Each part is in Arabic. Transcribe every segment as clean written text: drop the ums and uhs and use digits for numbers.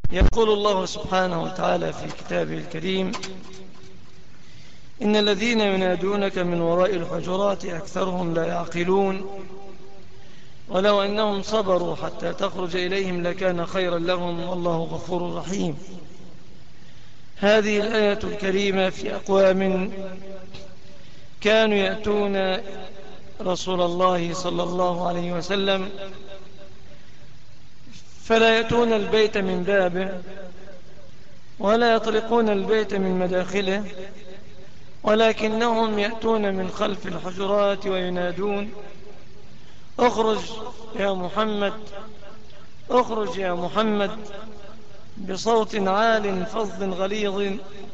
يقول الله سبحانه وتعالى في كتابه الكريم: إن الذين ينادونك من وراء الحجرات أكثرهم لا يعقلون ولو أنهم صبروا حتى تخرج إليهم لكان خيرا لهم والله غفور رحيم. هذه الآية الكريمة في أقوام كانوا يأتون رسول الله صلى الله عليه وسلم فلا يأتون البيت من بابه ولا يطلقون البيت من مداخله، ولكنهم يأتون من خلف الحجرات وينادون: اخرج يا محمد، اخرج يا محمد، بصوت عال فظ غليظ.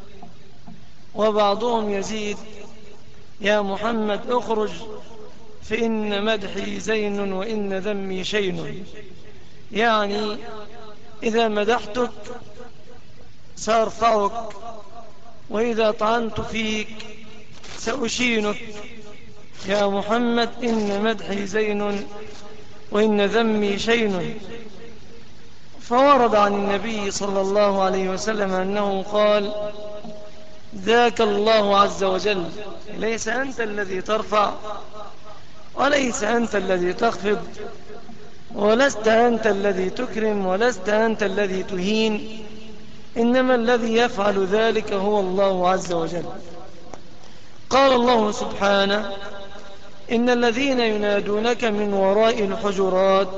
وبعضهم يزيد: يا محمد اخرج فإن مدحي زين وإن ذمي شين. يعني إذا مدحتك سأرفعك، وإذا طعنت فيك سأشينك. يا محمد إن مدحي زين وإن ذمي شين. فورد عن النبي صلى الله عليه وسلم أنه قال: ذاك الله عز وجل، ليس أنت الذي ترفع وليس أنت الذي تخفض ولست أنت الذي تكرم ولست أنت الذي تهين، إنما الذي يفعل ذلك هو الله عز وجل. قال الله سبحانه: إن الذين ينادونك من وراء الحجرات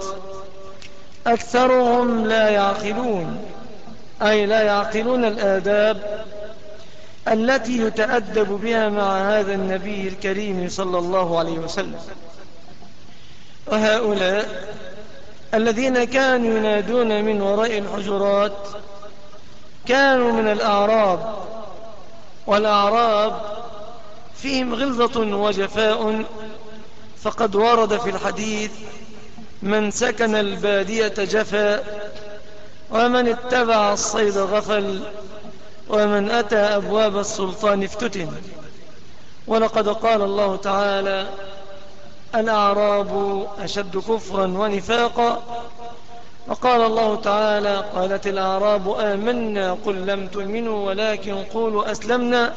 أكثرهم لا يعقلون، أي لا يعقلون الآداب التي يتأدب بها مع هذا النبي الكريم صلى الله عليه وسلم. وهؤلاء الذين كانوا ينادون من وراء الحجرات كانوا من الأعراب، والأعراب فيهم غلظة وجفاء، فقد ورد في الحديث: من سكن البادية جفا، ومن اتبع الصيد غفل، ومن أتى أبواب السلطان افتتن. ولقد قال الله تعالى: الأعراب أشد كفرا ونفاقا. وقال الله تعالى: قالت الأعراب آمنا قل لم تؤمنوا ولكن قولوا أسلمنا.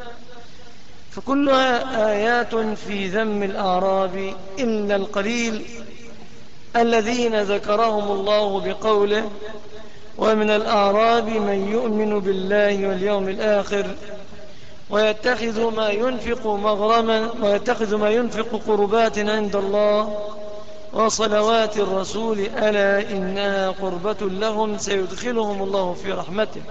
فكلها آيات في ذم الأعراب إلا القليل الذين ذكرهم الله بقوله: ومن الأعراب من يؤمن بالله واليوم الآخر ويتخذ ما ينفق قربات عند الله وصلوات الرسول ألا إنها قربة لهم سيدخلهم الله في رحمته.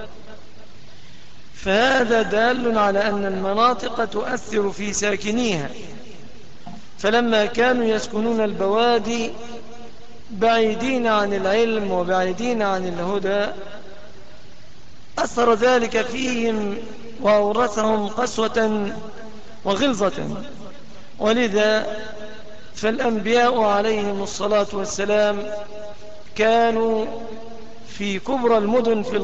فهذا دال على أن المناطق تؤثر في ساكنيها، فلما كانوا يسكنون البوادي بعيدين عن العلم وبعيدين عن الهدى أثر ذلك فيهم وأورثهم قسوة وغلظة. ولذا فالأنبياء عليهم الصلاة والسلام كانوا في كبرى المدن في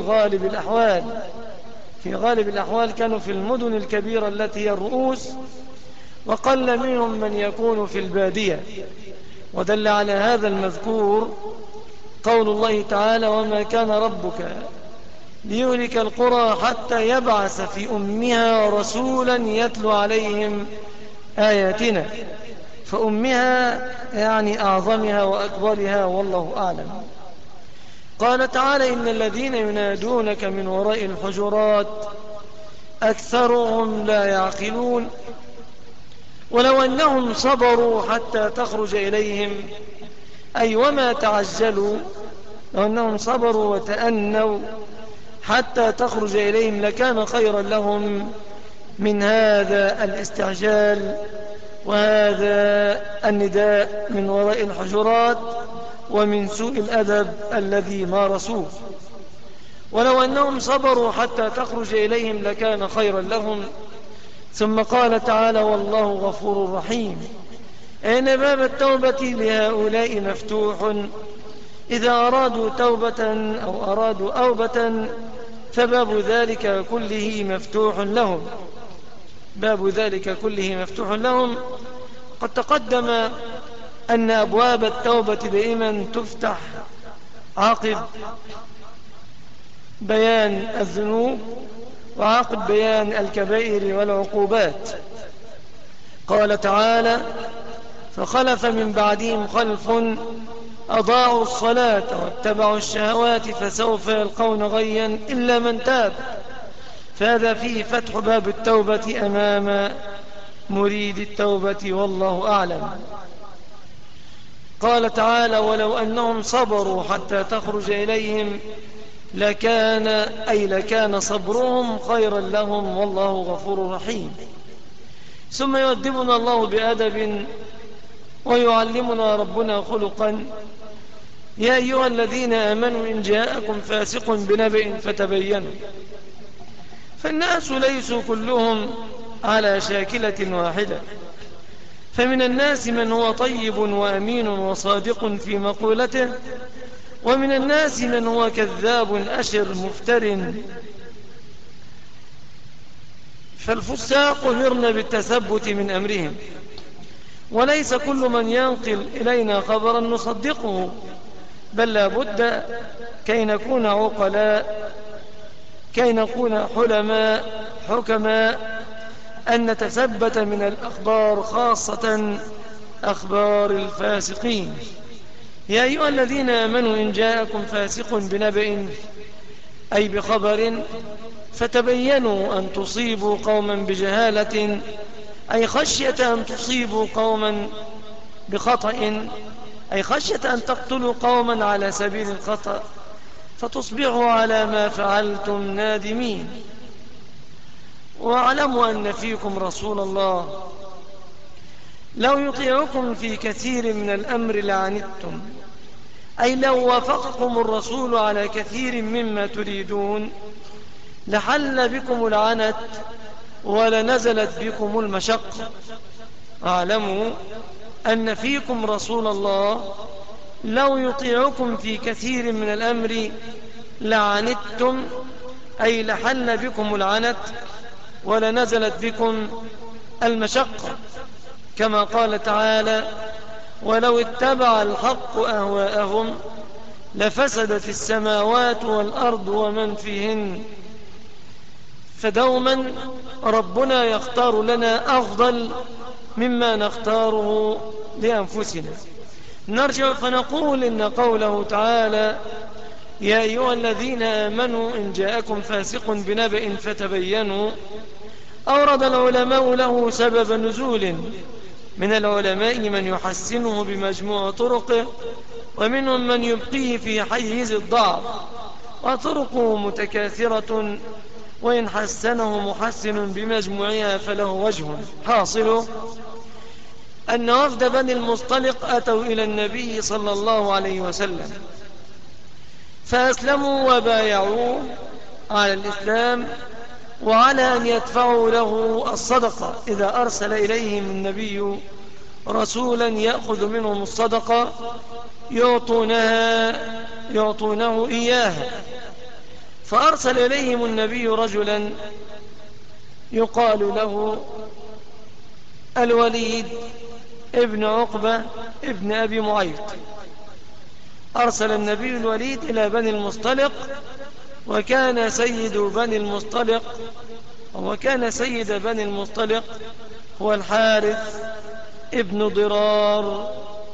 غالب الأحوال كانوا في المدن الكبيرة التي هي الرؤوس، وقل منهم من يكون في البادية. ودل على هذا المذكور قول الله تعالى: وما كان ربك ليهلك القرى حتى يبعث في أمها رسولا يتلو عليهم آياتنا. فأمها يعني أعظمها وأكبرها، والله أعلم. قال تعالى: إن الذين ينادونك من وراء الحجرات أكثرهم لا يعقلون ولو أنهم صبروا حتى تخرج إليهم، أي وما تعجلوا، لو أنهم صبروا وتأنوا حتى تخرج إليهم لكان خيرا لهم من هذا الاستعجال وهذا النداء من وراء الحجرات ومن سوء الأدب الذي مارسوه. ولو أنهم صبروا حتى تخرج إليهم لكان خيرا لهم. ثم قال تعالى: والله غفور رحيم. إن باب التوبة لهؤلاء مفتوح، إذا أرادوا توبة أو أرادوا أوبة فباب ذلك كله مفتوح لهم. باب ذلك كله مفتوح لهم. قد تقدم أن أبواب التوبة دائما تفتح عقب بيان الذنوب وعقب بيان الكبائر والعقوبات. قال تعالى: فخلف من بعدهم خلف أضاعوا الصلاة واتبعوا الشهوات فسوف يلقون غيا إلا من تاب. فهذا فيه فتح باب التوبة أمام مريد التوبة، والله أعلم. قال تعالى: ولو أنهم صبروا حتى تخرج إليهم لكان صبرهم خيرا لهم والله غفور رحيم. ثم يؤدبنا الله بأدب ويعلمنا ربنا خلقا: يا أيها الذين آمنوا إن جاءكم فاسق بنبأ فتبينوا. فالناس ليسوا كلهم على شاكلة واحدة، فمن الناس من هو طيب وأمين وصادق في مقولته، ومن الناس من هو كذاب أشر مفتر. فالفساق أمرنا بالتثبت من أمرهم، وليس كل من ينقل إلينا خبرا نصدقه، بل لا بد كي نكون عقلاء، كي نكون حكماء، أن نتثبت من الأخبار، خاصة أخبار الفاسقين. يا أيها الذين آمنوا إن جاءكم فاسق بنبأ أي بخبر فتبينوا أن تصيبوا قوما بجهالة، أي خشية أن تصيبوا قوما بخطأ، أي خشية أن تقتلوا قوما على سبيل الخطأ فتصبحوا على ما فعلتم نادمين. واعلموا أن فيكم رسول الله لو يطيعكم في كثير من الأمر لعنتم، أي لو وافقكم الرسول على كثير مما تريدون لحل بكم العنت ولنزلت بكم المشقة. اعلموا أن فيكم رسول الله لو يطيعكم في كثير من الأمر لعنتم، أي لحل بكم العنت ولنزلت بكم المشقة، كما قال تعالى: ولو اتبع الحق أهواءهم لفسدت السماوات والأرض ومن فيهن. فدوما ربنا يختار لنا أفضل مما نختاره لأنفسنا. نرجع فنقول إن قوله تعالى: يا أيها الذين آمنوا إن جاءكم فاسق بنبأ فتبينوا، أورد العلماء له سبب نزول، من العلماء من يحسنه بمجموع طرقه، ومنهم من يبقيه في حيز الضعف، وطرقه متكاثرة، وإن حسنه محسن بمجموعها فله وجه. حاصله أن وفد بني المصطلق أتوا إلى النبي صلى الله عليه وسلم فأسلموا وبايعوا على الإسلام وعلى أن يدفعوا له الصدقة إذا أرسل إليهم النبي رسولا يأخذ منهم الصدقة يعطونه إياها. فأرسل إليهم النبي رجلا يقال له الوليد ابن عقبة ابن أبي معيط. أرسل النبي الوليد إلى بني المصطلق، وكان سيد بني المصطلق هو الحارث ابن ضرار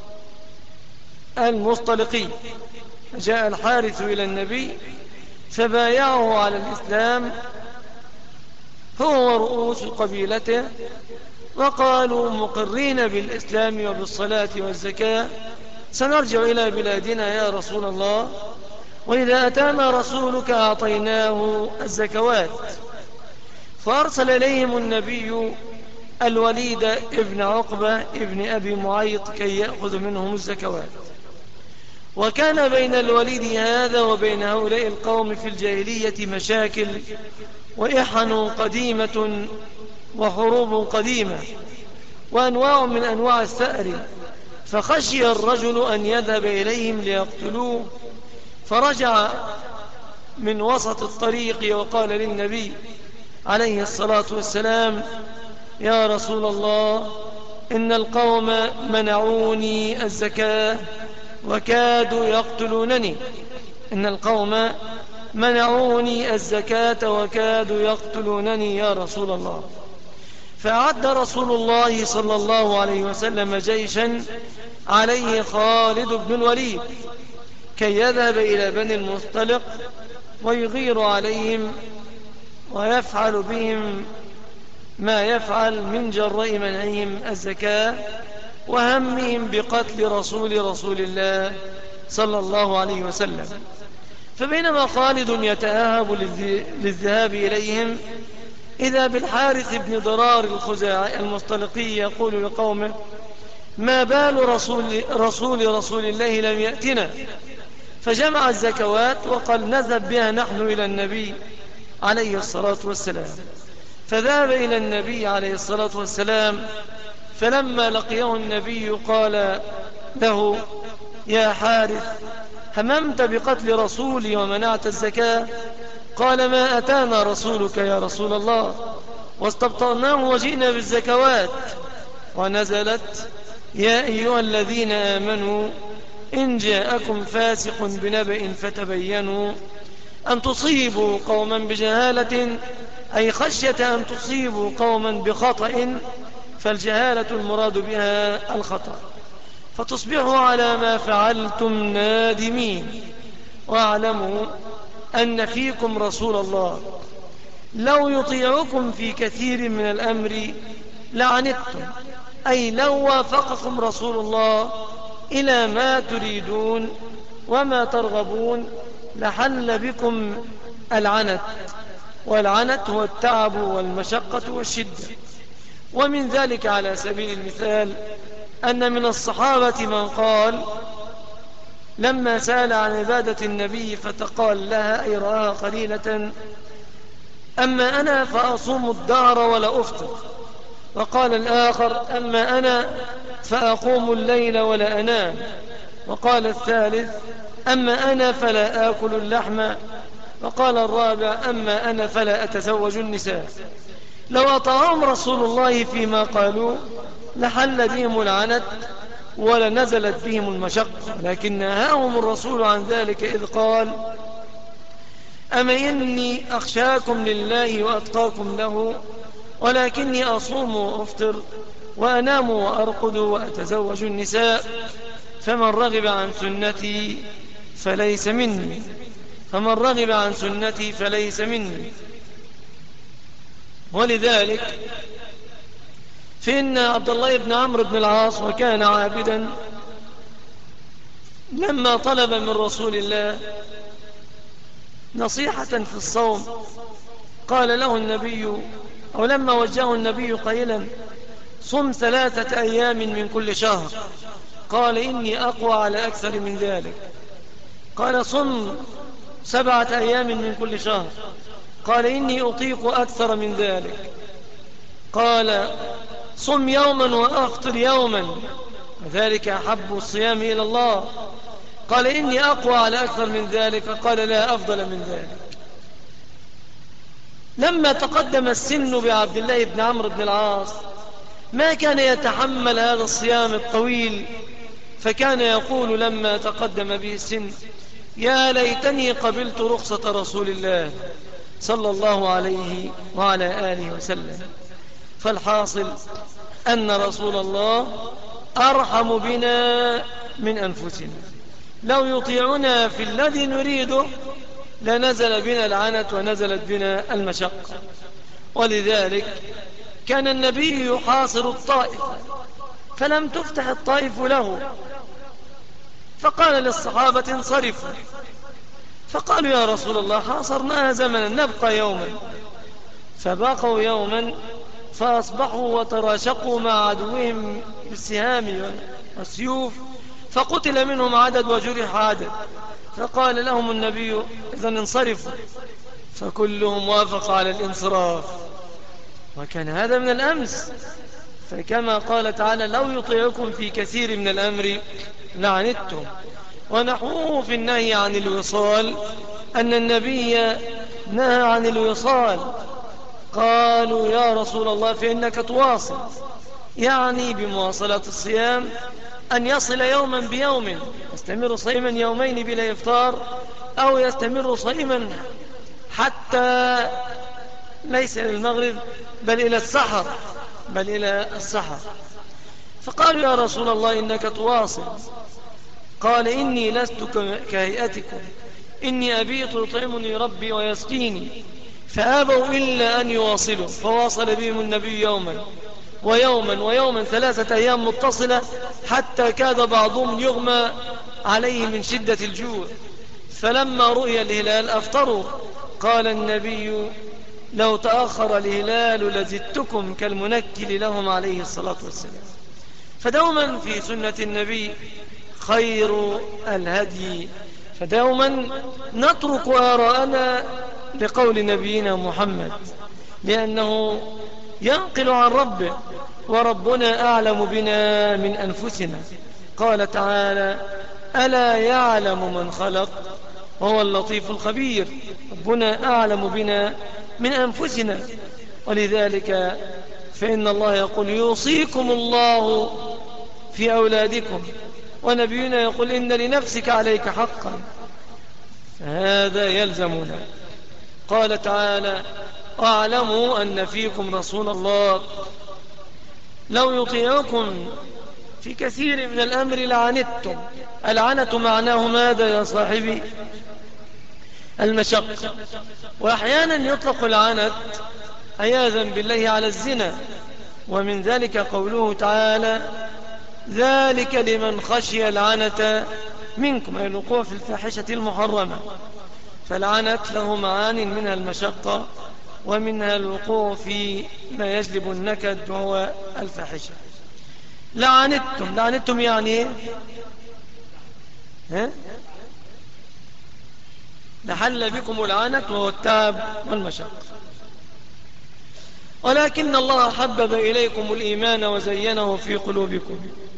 المصطلقي. جاء الحارث إلى النبي فبايعه على الإسلام هو ورؤوس قبيلته، وقالوا مقرين بالإسلام وبالصلاة والزكاة سنرجع إلى بلادنا يا رسول الله، وإذا أتانا رسولك أعطيناه الزكوات. فأرسل إليهم النبي الوليد ابن عقبة ابن أبي معيط كي يأخذ منهم الزكوات. وكان بين الوليد هذا وبين هؤلاء القوم في الجاهلية مشاكل وإحن قديمة وحروب قديمة وأنواع من أنواع الثأر، فخشي الرجل أن يذهب إليهم ليقتلوه، فرجع من وسط الطريق وقال للنبي عليه الصلاة والسلام: يا رسول الله، إن القوم منعوني الزكاة وكادوا يقتلونني. إن القوم منعوني الزكاة وكادوا يقتلونني يا رسول الله. فأعد رسول الله صلى الله عليه وسلم جيشا عليه خالد بن الوليد كي يذهب إلى بني المصطلق ويغير عليهم ويفعل بهم ما يفعل من جراء منعهم الزكاة وهمهم بقتل رسول الله صلى الله عليه وسلم. فبينما خالد يتأهب للذهاب إليهم إذا بالحارث بن ضرار الخزاعي المصطلقي يقول لقومه: ما بال رسول الله لم يأتنا؟ فجمع الزكوات وقال: نذهب بها نحن إلى النبي عليه الصلاة والسلام. فذهب إلى النبي عليه الصلاة والسلام، فلما لقيه النبي قال له: يا حارث، هممت بقتل رسولي ومنعت الزكاة؟ قال: ما أتانا رسولك يا رسول الله، واستبطأناه وجئنا بالزكوات. ونزلت: يا أيها الذين آمنوا إن جاءكم فاسق بنبأ فتبينوا أن تصيبوا قوما بجهالة، أي خشية أن تصيبوا قوما بخطأ، فالجهالة المراد بها الخطأ، فتصبحوا على ما فعلتم نادمين. واعلموا أن فيكم رسول الله لو يطيعكم في كثير من الأمر لعنتم، أي لو وافقكم رسول الله إلى ما تريدون وما ترغبون لحل بكم العنت، والعنت هو التعب والمشقة والشدة. ومن ذلك على سبيل المثال أن من الصحابة من قال لما سأل عن عبادة النبي فتقال لها أي رآها قليلة: أما أنا فأصوم الدهر ولا أفطر. وقال الآخر: أما أنا فأقوم الليل ولا أنام. وقال الثالث: أما أنا فلا آكل اللحم. وقال الرابع: أما أنا فلا أتزوج النساء. لو أطاعهم رسول الله فيما قالوا لحل بهم العنت ولنزلت بهم المشقة، لكن نهاهم الرسول عن ذلك إذ قال: أما إني أخشاكم لله وأتقاكم له، ولكني أصوم وأفطر وأنام وأرقد وأتزوج النساء، فمن رغب عن سنتي فليس مني، فمن رغب عن سنتي فليس مني. ولذلك فإن عبد الله بن عمرو بن العاص وكان عابدا لما طلب من رسول الله نصيحة في الصوم قال له النبي، أو لما وجهه النبي قائلا: صم 3 أيام من كل شهر. قال: إني أقوى على أكثر من ذلك. قال: صم 7 أيام من كل شهر. قال: إني أطيق أكثر من ذلك. قال: صم يوما وأفطر يوما، وذلك أحب الصيام إلى الله. قال: إني أقوى على أكثر من ذلك. قال: لا أفضل من ذلك. لما تقدم السن بعبد الله بن عمرو بن العاص ما كان يتحمل هذا الصيام الطويل، فكان يقول لما تقدم به السن: يا ليتني قبلت رخصة رسول الله صلى الله عليه وعلى آله وسلم. فالحاصل أن رسول الله أرحم بنا من أنفسنا، لو يطيعنا في الذي نريده لنزل بنا العنت ونزلت بنا المشقة. ولذلك كان النبي يحاصر الطائف فلم تفتح الطائف له، فقال للصحابة: انصرفوا. فقالوا: يا رسول الله حاصرناها زمنا نبقى يوما. فبقوا يوما فأصبحوا وتراشقوا مع عدوهم بالسهام والسيوف، فقتل منهم عدد وجرح عدد. فقال لهم النبي: إذن انصرفوا. فكلهم وافق على الانصراف، وكان هذا من الأمس. فكما قال تعالى: لو يطيعكم في كثير من الأمر لعنتم. ونحوه في النهي عن الوصال أن النبي نهى عن الوصال. قالوا: يا رسول الله فإنك تواصل، يعني بمواصلة الصيام أن يصل يوما بيوم، يستمر صيما يومين بلا إفطار، أو يستمر صائما حتى ليس إلى المغرب بل إلى السحر. فقالوا يا رسول الله إنك تواصل. قال إني لست كهيئتكم، إني أبيت يطعمني ربي ويسقيني، فأبوا إلا أن يواصلوا. فواصل بهم النبي يوما ويوما 3 أيام متصلة، حتى كاد بعضهم يغمى عليه من شدة الجوع. فلما رؤي الهلال أفطروا. قال النبي لو تأخر الهلال لزدتكم كالمنكل لهم عليه الصلاة والسلام. فدوما في سنة النبي خير الهدي، فدوما نترك آراءنا لقول نبينا محمد، لأنه ينقل عن ربه، وربنا أعلم بنا من أنفسنا. قال تعالى ألا يعلم من خلق وهو اللطيف الخبير. ربنا أعلم بنا من أنفسنا، ولذلك فإن الله يقول يوصيكم الله في أولادكم، ونبينا يقول إن لنفسك عليك حقا، فهذا يلزمنا. قال تعالى واعلموا أن فيكم رسول الله لو يطيعكم في كثير من الأمر لعنتم. العنة معناه ماذا يا صاحبي؟ المشقة. وأحيانا يطلق العنة عياذا بالله على الزنا، ومن ذلك قوله تعالى ذلك لمن خشي العنة منكم، أي الوقوع في الفاحشة المحرمة. فالعنة له معان، منها المشقة ومنها الوقوع في ما يجلب النكد وهو الفاحشة. لعنتم يعني لحل بكم العنة وهو التعب والمشقة. ولكن الله حبب إليكم الإيمان وزينه في قلوبكم.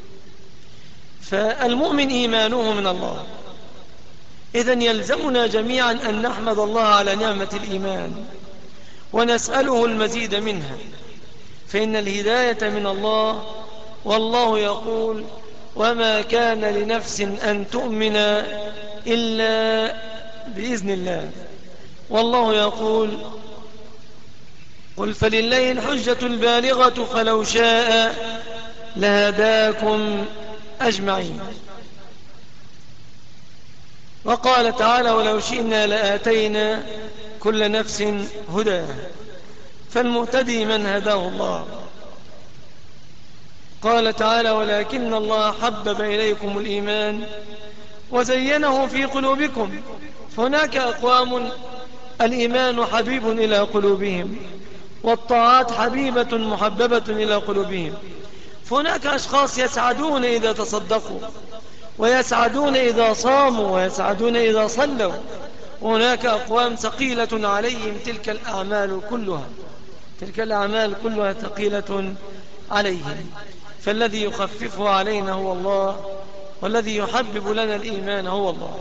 فالمؤمن إيمانه من الله، إذن يلزمنا جميعا أن نحمد الله على نعمة الإيمان ونسأله المزيد منها، فإن الهداية من الله، والله يقول وما كان لنفس أن تؤمن إلا بإذن الله. والله يقول قل فلله الحجة البالغة فلو شاء لهداكم أجمعين. وقال تعالى ولو شئنا لآتينا كل نفس هداها، فالمهتدي من هداه الله. قال تعالى ولكن الله حبب إليكم الإيمان وزينه في قلوبكم. فهناك أقوام الإيمان حبيب إلى قلوبهم، والطاعات حبيبة محببة إلى قلوبهم. فهناك أشخاص يسعدون إذا تصدقوا، ويسعدون إذا صاموا، ويسعدون إذا صلوا. وهناك أقوام ثقيلة عليهم تلك الأعمال كلها ثقيلة عليهم. فالذي يخففه علينا هو الله، والذي يحبب لنا الإيمان هو الله.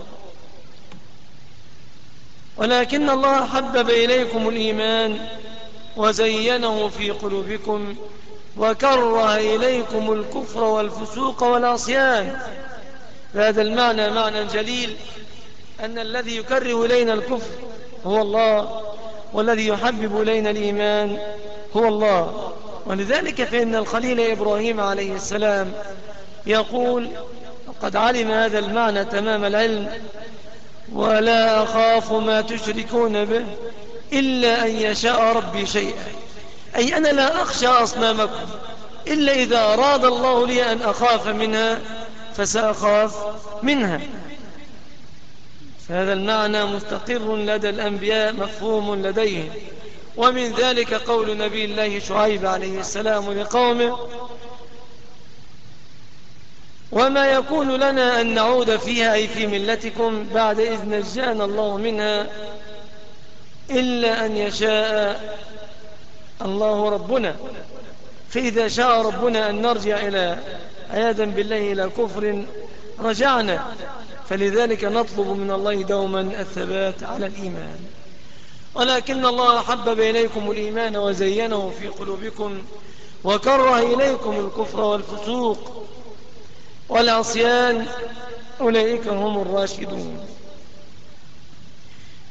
ولكن الله حبب إليكم الإيمان وزينه في قلوبكم وكره إليكم الكفر والفسوق والعصيان. هذا المعنى معنى جليل، أن الذي يكره إلينا الكفر هو الله، والذي يحبب إلينا الإيمان هو الله. ولذلك فإن الخليل إبراهيم عليه السلام يقول قد علم هذا المعنى تمام العلم ولا أخاف ما تشركون به إلا أن يشاء ربي شيئا، أي أنا لا أخشى أصنامكم إلا إذا أراد الله لي أن أخاف منها فسأخاف منها. فهذا المعنى مستقر لدى الأنبياء مفهوم لديهم. ومن ذلك قول نبي الله شعيب عليه السلام لقومه وما يكون لنا أن نعود فيها أي في ملتكم بعد إذ نجانا الله منها إلا أن يشاء الله ربنا. فإذا شاء ربنا أن نرجع إلى عياذا بالله إلى كفر رجعنا. فلذلك نطلب من الله دوما الثبات على الإيمان. ولكن الله حبب إليكم الإيمان وزينه في قلوبكم وكره إليكم الكفر والفسوق والعصيان أولئك هم الراشدون.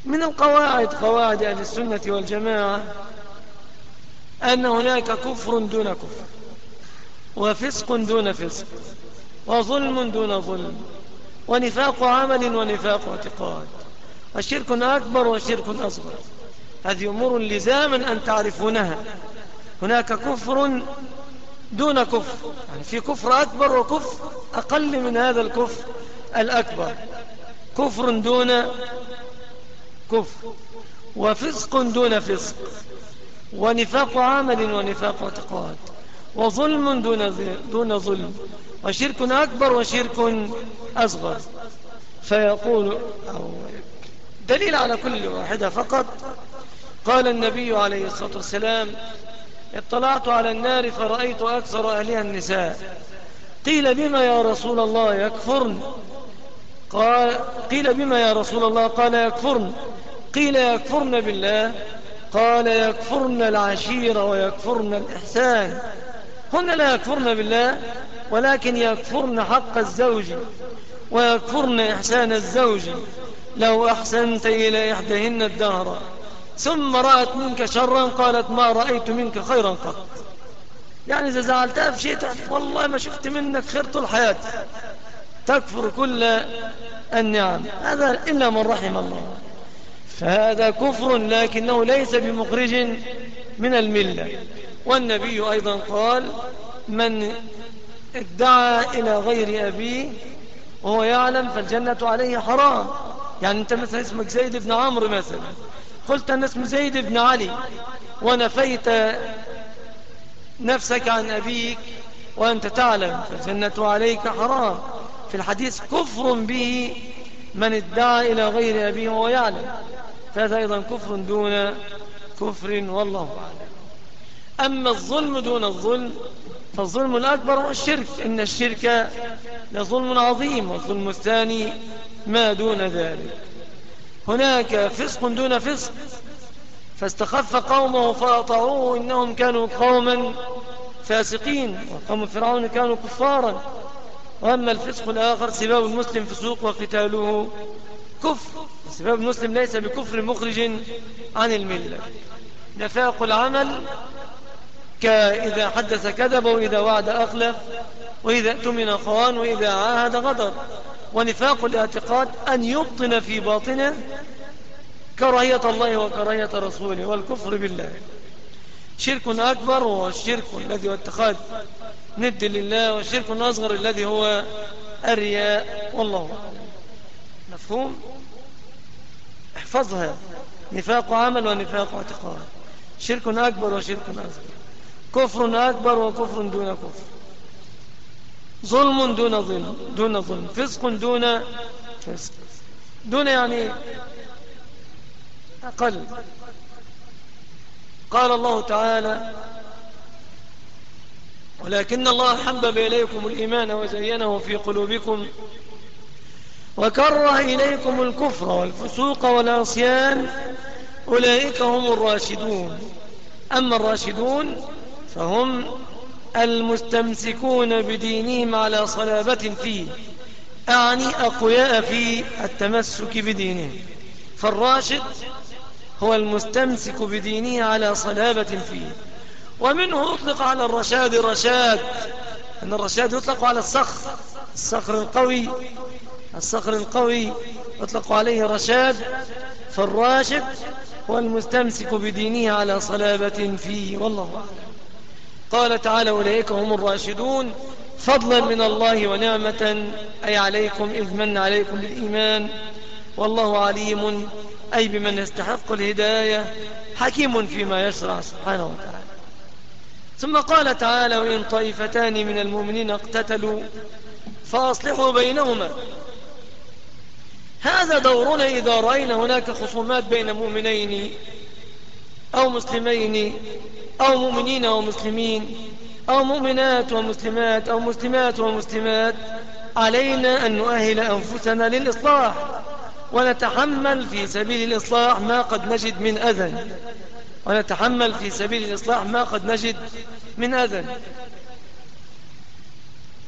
من قواعد أهل السنة والجماعة أن هناك كفر دون كفر، وفسق دون فسق، وظلم دون ظلم، ونفاق عمل ونفاق اعتقاد، وشرك أكبر وشرك أصغر. هذه أمور لزاما أن تعرفونها. هناك كفر دون كفر، يعني في كفر أكبر وكفر أقل من هذا الكفر الأكبر، كفر دون كفر، وفسق دون فسق، ونفاق عمل ونفاق اعتقاد، وظلم دون ظلم، وشرك أكبر وشرك أصغر. فيقول أو دليل على كل واحدة فقط. قال النبي عليه الصلاة والسلام: اطلعت على النار فرأيت أكثر أهلها النساء. قيل: بما يا رسول الله يكفرن؟ قيل: بما يا رسول الله؟ قال: يكفرن. قيل: يكفرن بالله؟ قال: يكفرن العشيرة ويكفرن الإحسان. هن لا يكفرن بالله، ولكن يكفرن حق الزوج ويكفرن إحسان الزوج. لو أحسنت إلى إحداهن الدهر ثم رأت منك شرا قالت: ما رأيت منك خيرا قط. يعني إذا زعلتها في شيء والله ما شفت منك خير طول حياتي، تكفر كل النعم. هذا إلا من رحم الله، فهذا كفر لكنه ليس بمخرج من الملة. والنبي أيضا قال: من ادعى إلى غير أبيه وهو يعلم فالجنة عليه حرام. يعني أنت مثلا اسمك زيد بن عمرو مثلا، قلت أن اسم زيد بن علي ونفيت نفسك عن أبيك وأنت تعلم فالجنة عليك حرام. في الحديث: كفر به من ادعى إلى غير أبيه وهو يعلم. فهذا أيضا كفر دون كفر، والله أعلم. أما الظلم دون الظلم فالظلم الأكبر هو الشرك، إن الشرك لظلم عظيم، والظلم الثاني ما دون ذلك. هناك فسق دون فسق، فاستخف قومه فأطاعوه إنهم كانوا قوما فاسقين، وقوم فرعون كانوا كفارا. وأما الفسق الآخر: سباب المسلم فسوق وقتاله كفر. سباب المسلم ليس بكفر مخرج عن الملة. نفاق العمل كإذا حدث كذب، وإذا وعد أخلف، وإذا اؤتمن خان، وإذا عاهد غدر. ونفاق الاعتقاد أن يبطن في باطنه كراهية الله وكراهية رسوله والكفر بالله. شرك أكبر هو الشرك الذي هو اتخاذ ند لله، والشرك الأصغر الذي هو الرياء، والله أعلم. مفهوم؟ احفظها: نفاق عمل ونفاق اعتقاد، شرك أكبر وشرك أصغر، كفر أكبر وكفر دون كفر، ظلم دون ظلم، فسق دون فسق. دون يعني أقل. قال الله تعالى: ولكن الله حبب إليكم الإيمان وزينه في قلوبكم وكره إليكم الكفر والفسوق والعصيان أولئك هم الراشدون. أما الراشدون فهم المستمسكون بدينهم على صلابة فيه، أعني أقوياء في التمسك بدينهم. فالراشد هو المستمسك بدينه على صلابة فيه. ومنه يطلق على الرشاد رشاد، أن الرشاد يطلق على الصخر القوي يطلق عليه رشاد. فالراشد هو المستمسك بدينه على صلابة فيه، والله أعلم. قال تعالى: أولئك هم الراشدون فضلا من الله ونعمة، أي عليكم إذ من عليكم بالإيمان، والله عليم أي بمن يستحق الهداية، حكيم فيما يشرع سبحانه وتعالى. ثم قال تعالى: وإن طائفتان من المؤمنين اقتتلوا فأصلحوا بينهما. هذا دورنا إذا رأينا هناك خصومات بين مؤمنين أو مسلمين، أو مؤمنين ومسلمين، أو مؤمنات ومسلمات، أو مسلمات ومسلمات. علينا أن نؤهل أنفسنا للإصلاح، ونتحمل في سبيل الإصلاح ما قد نجد من أذى.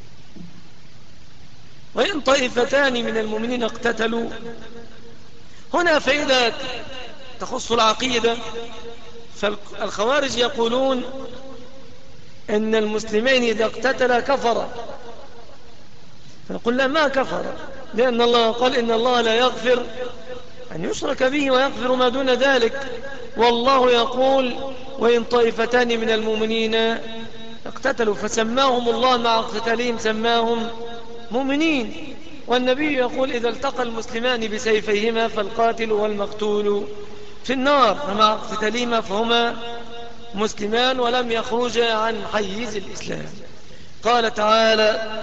وإن طائفتان من المؤمنين اقتتلوا، هنا فإذا تخص العقيدة، فالخوارج يقولون إن المسلمين إذا اقتتلا كفر، فنقول لا، ما كفر، لأن الله قال إن الله لا يغفر أن يشرك به ويغفر ما دون ذلك. والله يقول وإن طائفتان من المؤمنين اقتتلوا فسماهم الله مع اقتتالهم سماهم مؤمنين. والنبي يقول إذا التقى المسلمان بسيفيهما فالقاتل والمقتول في النار، فمع اقتتالهما فهما مسلمان ولم يخرجا عن حيز الإسلام. قال تعالى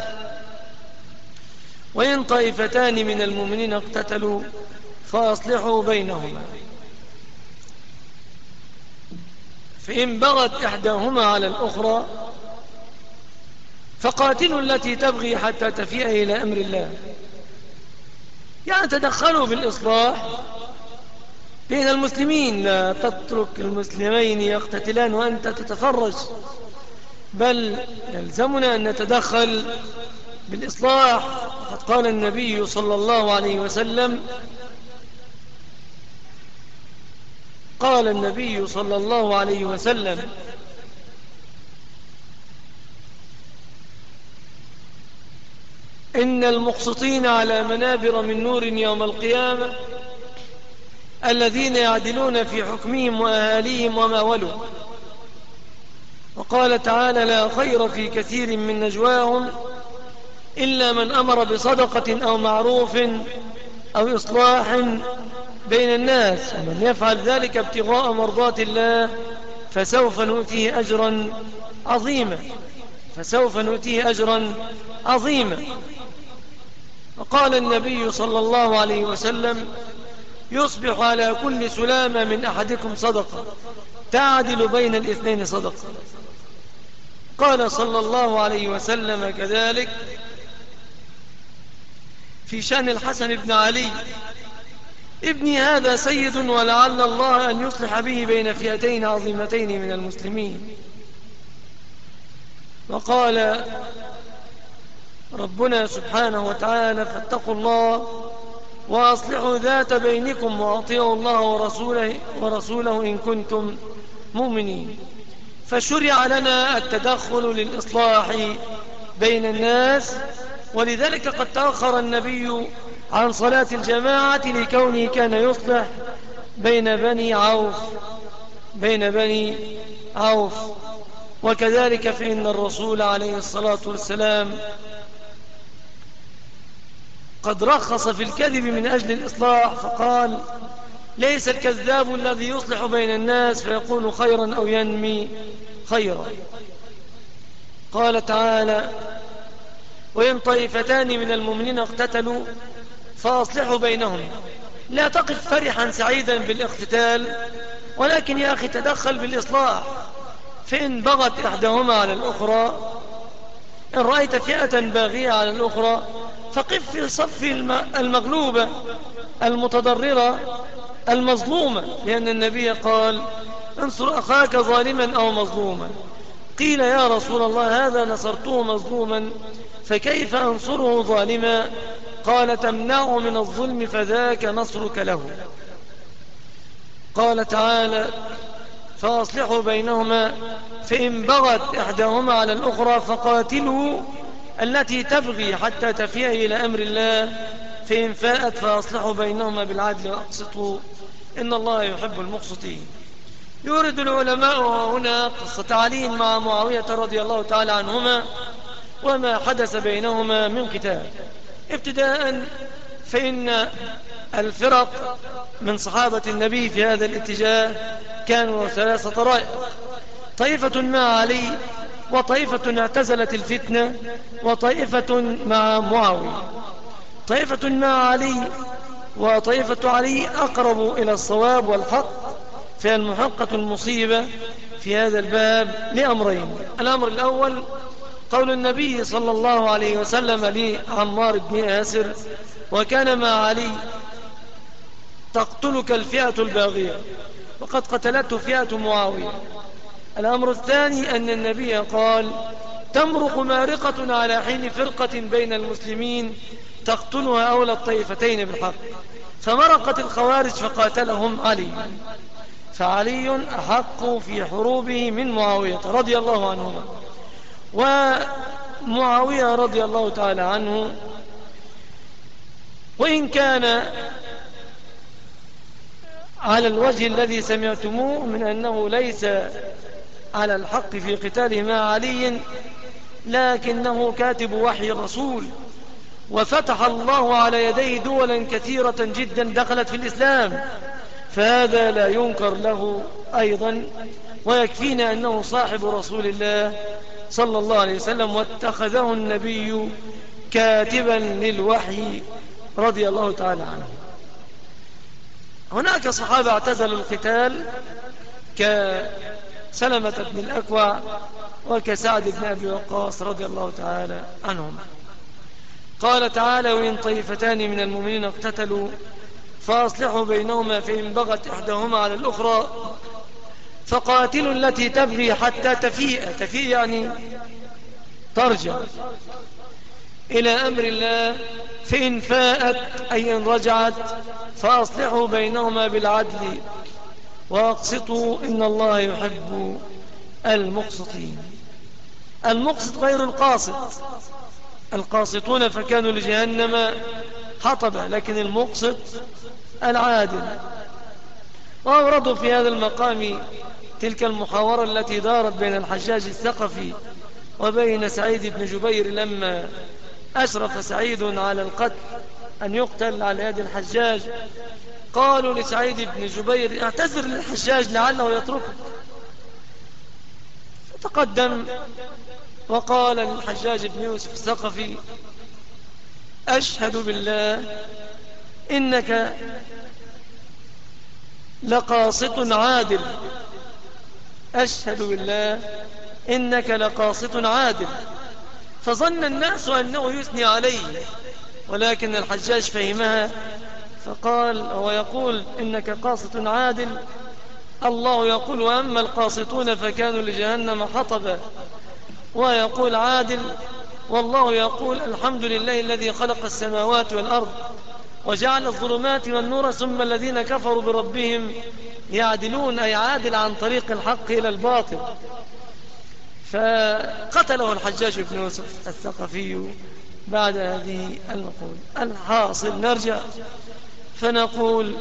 وإن طائفتان من المؤمنين اقتتلوا فأصلحوا بينهما، فإن بغت إحداهما على الأخرى فقاتلوا التي تبغي حتى تفيء إلى أمر الله. يعني تدخلوا بالإصلاح بين المسلمين، لا تترك المسلمين يقتتلان وأنت تتفرج، بل يلزمنا أن نتدخل بالإصلاح. فقد قال النبي صلى الله عليه وسلم إن المقسطين على منابر من نور يوم القيامة الذين يعدلون في حكمهم وأهاليهم وما ولوا. وقال تعالى لا خير في كثير من نجواهم إلا من أمر بصدقة أو معروف أو إصلاح بين الناس، ومن يفعل ذلك ابتغاء مرضات الله فسوف نؤتيه أجرا عظيما. وقال النبي صلى الله عليه وسلم يصبح على كل سلامة من أحدكم صدقة تعدل بين الاثنين صدقة. قال صلى الله عليه وسلم كذلك في شأن الحسن بن علي ابني هذا سيد ولعل الله أن يصلح به بين فئتين عظيمتين من المسلمين. وقال ربنا سبحانه وتعالى فاتقوا الله وأصلحوا ذات بينكم وأطيعوا الله ورسوله إن كنتم مؤمنين. فشرع لنا التدخل للإصلاح بين الناس، ولذلك قد تأخر النبي عن صلاة الجماعة لكونه كان يصلح بين بني عوف. وكذلك فإن الرسول عليه الصلاة والسلام قد رخص في الكذب من أجل الإصلاح، فقال ليس الكذاب الذي يصلح بين الناس فيقول خيرا أو ينمي خيرا. قال تعالى وإن طائفتان من المؤمنين اقتتلوا فأصلحوا بينهم. لا تقف فرحا سعيدا بالاقتتال، ولكن يا أخي تدخل بالإصلاح. فإن بغت إحداهما على الأخرى، إن رأيت فئة باغية على الأخرى فقف في صف المغلوبة المتضررة المظلومة، لأن النبي قال انصر أخاك ظالما أو مظلوما. قيل يا رسول الله هذا نصرته مظلوما فكيف أنصره ظالما؟ قال تمنعه من الظلم فذاك نصرك له. قال تعالى فأصلحوا بينهما فإن بغت إحداهما على الأخرى فقاتلوا التي تبغي حتى تفيء إلى أمر الله فإن فاءت فأصلحوا بينهما بالعدل وأقسطوا إن الله يحب المقسطين. يورد العلماء هنا قصة علي مع معاوية رضي الله تعالى عنهما وما حدث بينهما من قتال. ابتداء فإن الفرق من صحابة النبي في هذا الاتجاه كانوا 3 طرائق: طائفة مع علي، وطائفة اعتزلت الفتنة، وطائفة مع معاوية. طائفة مع علي وطائفة علي أقرب إلى الصواب والحق، فالمحقة المصيبة في هذا الباب لأمرين: الأمر الأول قول النبي صلى الله عليه وسلم لعمار بن ياسر وكان مع علي تقتلك الفئة الباغية، وقد قتلته فئة معاوية. الأمر الثاني أن النبي قال تمرق مارقة على حين فرقة بين المسلمين تقتلها أولى الطائفتين بالحق، فمرقت الخوارج فقاتلهم علي، فعلي أحق في حروبه من معاوية رضي الله عنهما. ومعاوية رضي الله تعالى عنه وإن كان على الوجه الذي سمعتموه من أنه ليس على الحق في قتاله مع علي، لكنه كاتب وحي الرسول، وفتح الله على يديه دولا كثيرة جدا دخلت في الإسلام، فهذا لا ينكر له أيضا. ويكفينا أنه صاحب رسول الله صلى الله عليه وسلم، واتخذه النبي كاتبا للوحي رضي الله تعالى عنه. هناك صحابة اعتزلوا القتال كسلمة بن الأكوع وكسعد بن أبي وقاص رضي الله تعالى عنهم. قال تعالى: وإن طيفتان من المؤمنين اقتتلوا فأصلحوا بينهما فإن بغت إحداهما على الأخرى فقاتلوا التي تبغي حتى تفيء يعني ترجع إلى أمر الله، فإن فاءت أي إن رجعت فأصلحوا بينهما بالعدل وأقسطوا إن الله يحب المقسطين. المقسط غير القاسط، القاسطون فكانوا لجهنم حطبا، لكن المقسط العادل. وأوردوا في هذا المقام تلك المحاورة التي دارت بين الحجاج الثقفي وبين سعيد بن جبير لما أشرف سعيد على القتل أن يقتل على يد الحجاج. قالوا لسعيد بن جبير: اعتذر للحجاج لعله يتركك. فتقدم وقال للحجاج بن يوسف الثقفي: أشهد بالله إنك لقاسط عادل، أشهد بالله إنك لقاسط عادل. فظن الناس أنه يثني عليه، ولكن الحجاج فهمها فقال: هو يقول إنك قاسط عادل، الله يقول: وأما القاسطون فكانوا لجهنم حطبا، ويقول عادل، والله يقول: الحمد لله الذي خلق السماوات والأرض وجعل الظلمات والنور ثم الذين كفروا بربهم يعدلون، أي عادل عن طريق الحق إلى الباطل. فقتله الحجاج بن يوسف الثقفي بعد هذه المقولة. الحاصل نرجع فنقول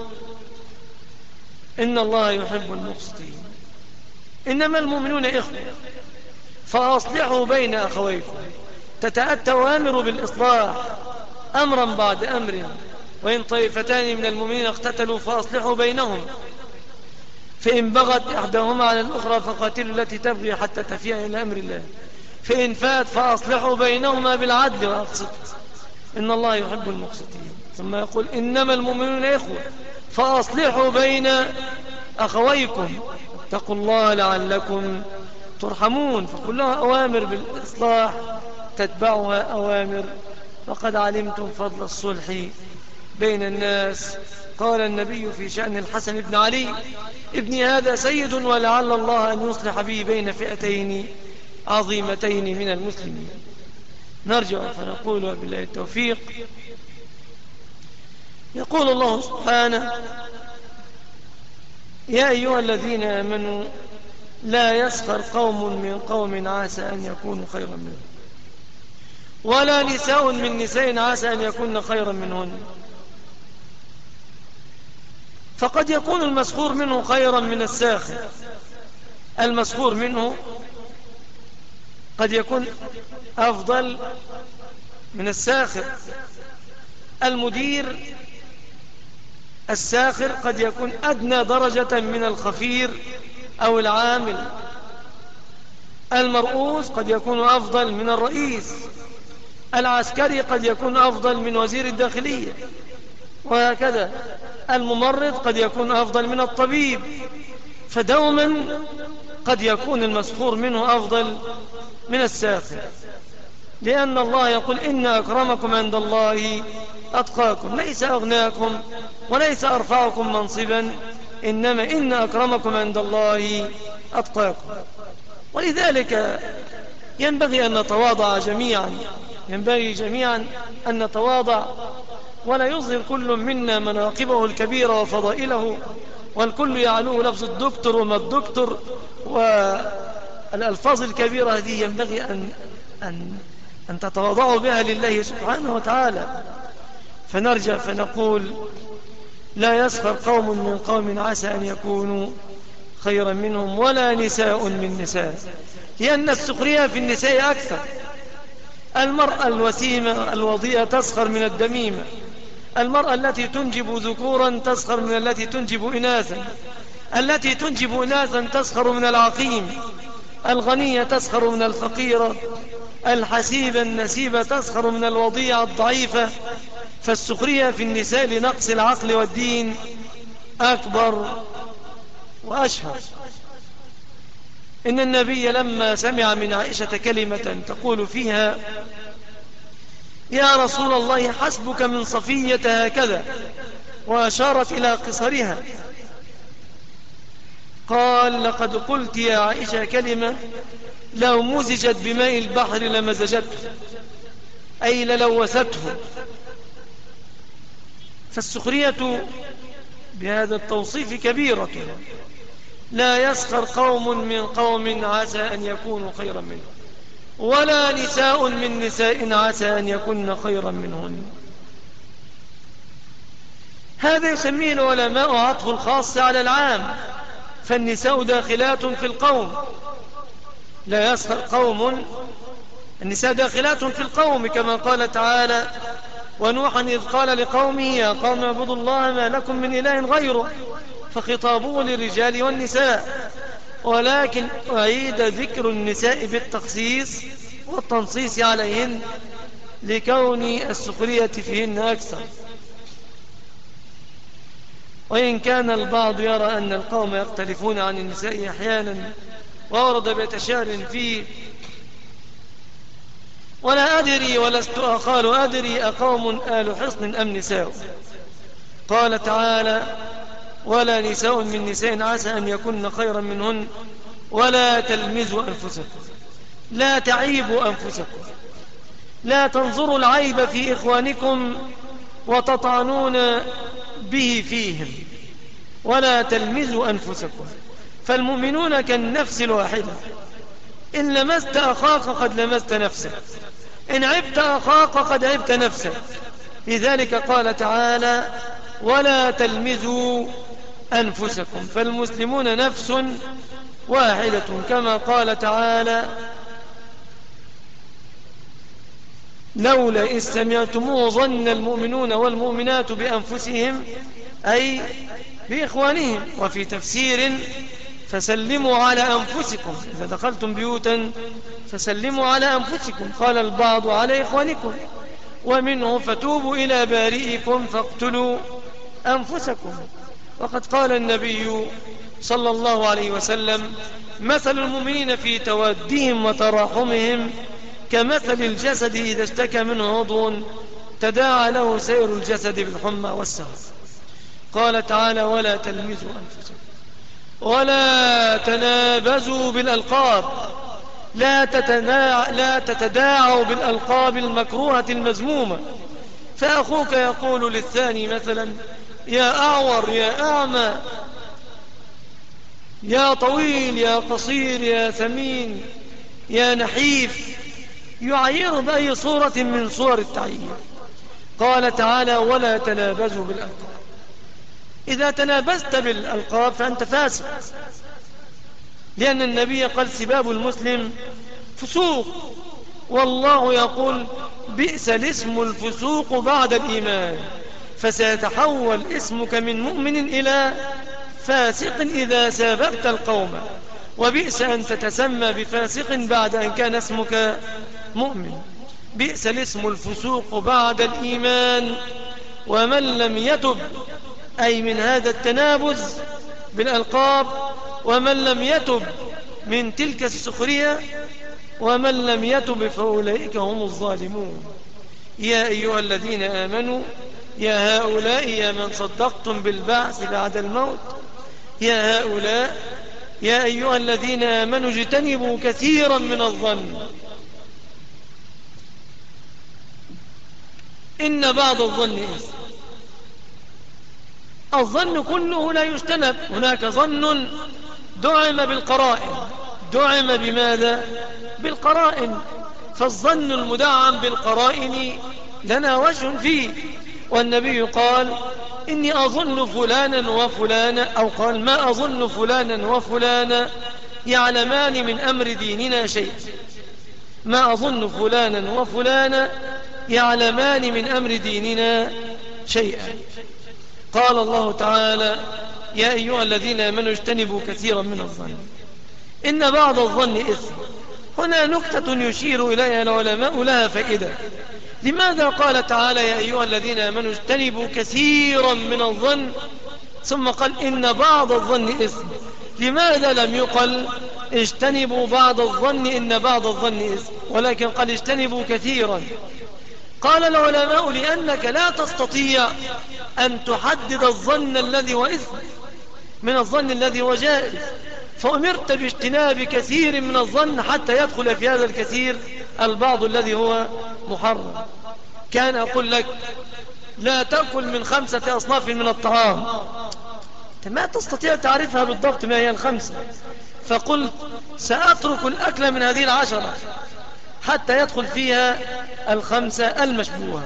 إن الله يحب المقسطين، إنما المؤمنون إخوة فأصلحوا بين أخويكم. تتأتى أوامر بالإصلاح أمرا بعد أمر. وإن طيفتان من المؤمنين اقتتلوا فأصلحوا بينهم فإن بغت إحداهما على الأخرى فقاتلوا التي تبغي حتى تفيء إلى أمر الله، فإن فات فأصلحوا بينهما بالعدل وأقسطوا إن الله يحب المقسطين. ثم يقول: إنما المؤمنون إخوة فأصلحوا بين أخويكم اتقوا الله لعلكم ترحمون. فكلها أوامر بالإصلاح تتبعها أوامر. وقد علمتم فضل الصلح بين الناس. قال النبي في شأن الحسن بن علي: ابني هذا سيد ولعل الله أن يصلح به بين فئتين عظيمتين من المسلمين. نرجع فنقول وبالله التوفيق. يقول الله سبحانه: يا أيها الذين آمنوا لا يسخر قوم من قوم عسى أن يكونوا خيرا منهم ولا نساء من نساء عسى أن يكون خيرا منهن. فقد يكون المسخور منه خيرا من الساخر. المسخور منه قد يكون أفضل من الساخر. المدير الساخر قد يكون أدنى درجة من الخفير أو العامل. المرؤوس قد يكون أفضل من الرئيس. العسكري قد يكون أفضل من وزير الداخلية، وهكذا. الممرض قد يكون أفضل من الطبيب. فدوما قد يكون المسخور منه أفضل من الساخر، لأن الله يقول: إن أكرمكم عند الله أتقاكم. ليس أغناكم وليس أرفعكم منصبا، إنما إن أكرمكم عند الله أتقاكم. ولذلك ينبغي أن نتواضع جميعا، ينبغي جميعا أن نتواضع ولا يظهر كل منا مناقبه الكبيرة وفضائله، والكل يعلوه لفظ الدكتور وما الدكتور، والألفاظ الكبيرة هذه ينبغي أن تتواضعوا بها لله سبحانه وتعالى. فنرجع فنقول: لا يسخر قوم من قوم عسى أن يكونوا خيرا منهم، ولا نساء من نساء، لأن السخرية في النساء أكثر. المرأة الوسيمة الوضيئة تسخر من الدميمة، المرأة التي تنجب ذكورا تسخر من التي تنجب إناثا، التي تنجب إناثا تسخر من العقيم، الغنية تسخر من الفقيرة، الحسيبة النسيبة تسخر من الوضيعة الضعيفة. فالسخرية في النساء لنقص العقل والدين أكبر وأشهر. إن النبي لما سمع من عائشة كلمة تقول فيها: يا رسول الله حسبك من صفية هكذا، وأشارت إلى قصرها، قال: لقد قلت يا عائشة كلمة لو مزجت بماء البحر لمزجته، أي للوثته. فالسخرية بهذا التوصيف كبيرة. لا يسخر قوم من قوم عسى أن يكونوا خيرا منهم، ولا نساء من نساء عسى أن يكون خيرا منهن. هذا يسميه العلماء عطف الخاص على العام، فالنساء داخلات في القوم. لا يسخر قوم، النساء داخلات في القوم، كما قال تعالى: ونوحا إذ قال لقومه يا قوم اعبدوا الله ما لكم من إله غيره، فخطابه للرجال والنساء، ولكن أعيد ذكر النساء بالتخصيص والتنصيص عليهن لكون السخرية فيهن أكثر. وإن كان البعض يرى أن القوم يختلفون عن النساء أحيانا، وورد بيتشار فيه: ولا أدري ولست أقال أدري أقوم آل حصن أم نساء. قال تعالى: ولا نساء من نساء عسى أن يكن خيرا منهن، ولا تلمزوا أنفسكم، لا تعيبوا أنفسكم، لا تنظروا العيب في إخوانكم وتطعنون به فيهم، ولا تلمزوا أنفسكم. فالمؤمنون كالنفس الواحدة، إن لمست أخاك قد لمست نفسك، إن عبت أخاك قد عبت نفسك. لذلك قال تعالى: ولا تلمزوا أنفسكم. فالمسلمون نفس واحدة، كما قال تعالى: لولا إذ سمعتموه ظن المؤمنون والمؤمنات بأنفسهم، أي بإخوانهم. وفي تفسير: فسلموا على أنفسكم، إذا دخلتم بيوتا فسلموا على أنفسكم. قال البعض: على إخوانكم. ومنه: فتوبوا إلى بارئكم فاقتلوا أنفسكم. وقد قال النبي صلى الله عليه وسلم: مثل المؤمنين في توادهم وتراحمهم كمثل الجسد إذا اشتكى منه عضو تداعى له سائر الجسد بالحمى والسهر. قال تعالى: ولا تلمزوا أنفسكم، ولا تنابزوا بالألقاب، لا تتداعوا بالألقاب المكروهة المذمومة. فأخوك يقول للثاني مثلا: يا أعور، يا أعمى، يا طويل، يا قصير، يا ثمين، يا نحيف، يعيره بأي صورة من صور التعيير. قال تعالى: ولا تنابزوا بالألقاب. إذا تنابزت بالألقاب فأنت فاسق، لأن النبي قال: سباب المسلم فسوق، والله يقول: بئس الاسم الفسوق بعد الإيمان. فسيتحول اسمك من مؤمن إلى فاسق إذا سابقت القوم، وبئس أن تتسمى بفاسق بعد أن كان اسمك مؤمن. بئس الاسم الفسوق بعد الإيمان. ومن لم يتب، أي من هذا التنابز بالألقاب، ومن لم يتب من تلك السخرية، ومن لم يتب فأولئك هم الظالمون. يا أيها الذين آمنوا، يا هؤلاء يا من صدقتم بالبعث بعد الموت، يا هؤلاء يا أيها الذين آمنوا اجتنبوا كثيرا من الظن إن بعض الظن إثم. الظن كله لا يجتنب. هناك ظن دعم بالقرائن. دعم بماذا؟ بالقرائن. فالظن المدعم بالقرائن لنا وجه فيه. والنبي قال إني أظن فلانا وفلانا، أو قال ما أظن فلانا وفلانا يعلمان من أمر ديننا شيء. ما أظن فلانا وفلانا يعلمان من أمر ديننا شيئا. قال الله تعالى يا أيها الذين آمنوا اجتنبوا كثيرا من الظن إن بعض الظن إثم. هنا نكتة يشير إليها العلماء لها فائدة. لماذا قال تعالى يا أيها الذين آمنوا اجتنبوا كثيرا من الظن ثم قال إن بعض الظن إثم؟ لماذا لم يقل اجتنبوا بعض الظن إن بعض الظن إثم، ولكن قال اجتنبوا كثيرا؟ قال العلماء لأنك لا تستطيع أن تحدد الظن الذي هو إثم من الظن الذي هو جائز، فأمرت باجتناب كثير من الظن حتى يدخل في هذا الكثير البعض الذي هو محرم. كان أقول لك لا تأكل من 5 أصناف من الطعام، ما تستطيع تعرفها بالضبط ما هي ال5، فقلت سأترك الأكل من هذه 10 حتى يدخل فيها 5 المشبوهة.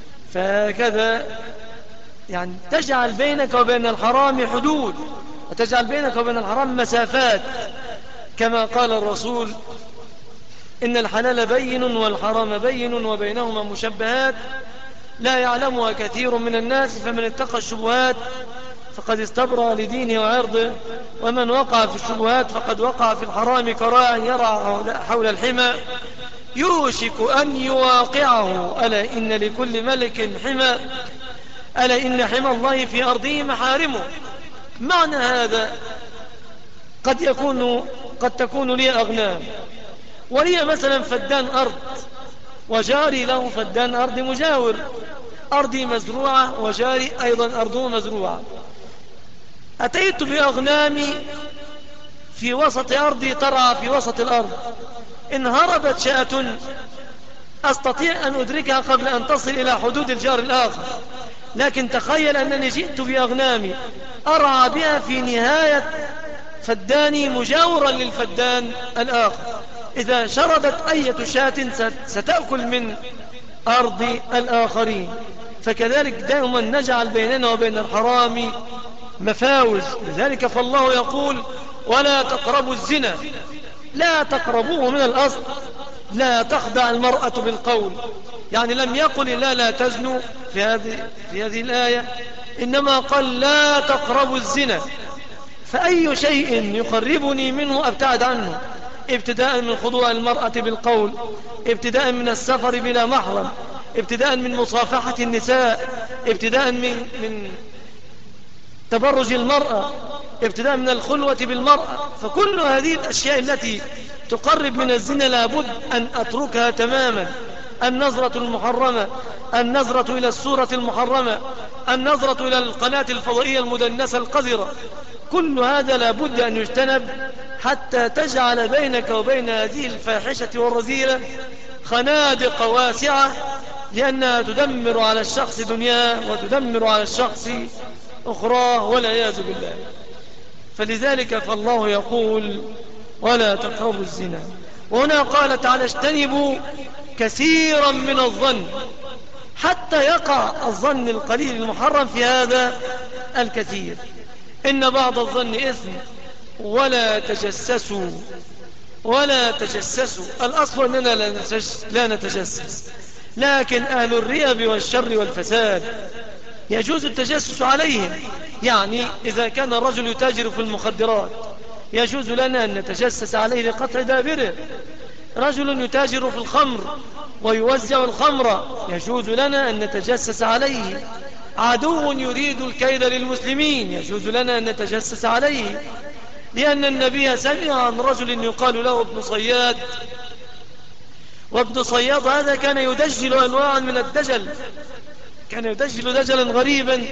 فهكذا يعني تجعل بينك وبين الحرام حدود، وتجعل بينك وبين الحرام مسافات، كما قال الرسول إن الحلال بين والحرام بين وبينهما مشبهات لا يعلمها كثير من الناس، فمن اتقى الشبهات فقد استبرأ لدينه وعرضه، ومن وقع في الشبهات فقد وقع في الحرام كراع يرعى حول الحمى يوشك أن يواقعه. ألا إن لكل ملك حمى، ألا إن حمى الله في أرضه محارمه. معنى هذا قد تكون لي أغنام، ولي مثلا فدان أرض، وجاري له فدان أرض مجاور، أرضي مزروعة وجاري أيضا أرضه مزروعة. أتيت بأغنامي في وسط أرضي ترعى في وسط الأرض، إن هربت شاة أستطيع أن أدركها قبل أن تصل إلى حدود الجار الآخر، لكن تخيل أنني جئت بأغنامي أرعى بها في نهاية فداني مجاورا للفدان الآخر، إذا شردت أي شاة ستأكل من أرض الآخرين. فكذلك دائما نجعل بيننا وبين الحرام مفاوز. لذلك فالله يقول ولا تقربوا الزنا، لا تقربوه من الأصل، لا تخدع المرأة بالقول، يعني لم يقل لا تزنوا في هذه الآية، إنما قال لا تقربوا الزنا. فأي شيء يقربني منه أبتعد عنه، ابتداء من خضوع المرأة بالقول، ابتداء من السفر بلا محرم، ابتداء من مصافحة النساء، ابتداء من تبرج المرأة، ابتداء من الخلوة بالمرأة. فكل هذه الأشياء التي تقرب من الزنا لابد أن أتركها تماما. النظرة المحرمة، النظرة إلى الصورة المحرمة، النظرة إلى القناة الفضائية المدنسة القذرة، كل هذا لابد أن يجتنب حتى تجعل بينك وبين هذه الفاحشة والرذيلة خنادق واسعة، لأنها تدمر على الشخص دنياه وتدمر على الشخص أخراه والعياذ بالله. فلذلك فالله يقول ولا تقربوا الزنا، وهنا قال تعالى اجتنبوا كثيرا من الظن، حتى يقع الظن القليل المحرم في هذا الكثير. إن بعض الظن إثم ولا تجسسوا، ولا تجسسوا. الأصل أننا لا نتجسس، لكن أهل الريب والشر والفساد يجوز التجسس عليهم. يعني إذا كان الرجل يتاجر في المخدرات يجوز لنا أن نتجسس عليه لقطع دابره. رجل يتاجر في الخمر ويوزع الخمر يجوز لنا أن نتجسس عليه. عدو يريد الكيد للمسلمين يجوز لنا أن نتجسس عليه، لأن النبي سمع عن رجل يقال له ابن صياد، وابن صياد هذا كان يدجل أنواعا من الدجل، كان يدجل دجلا غريبا،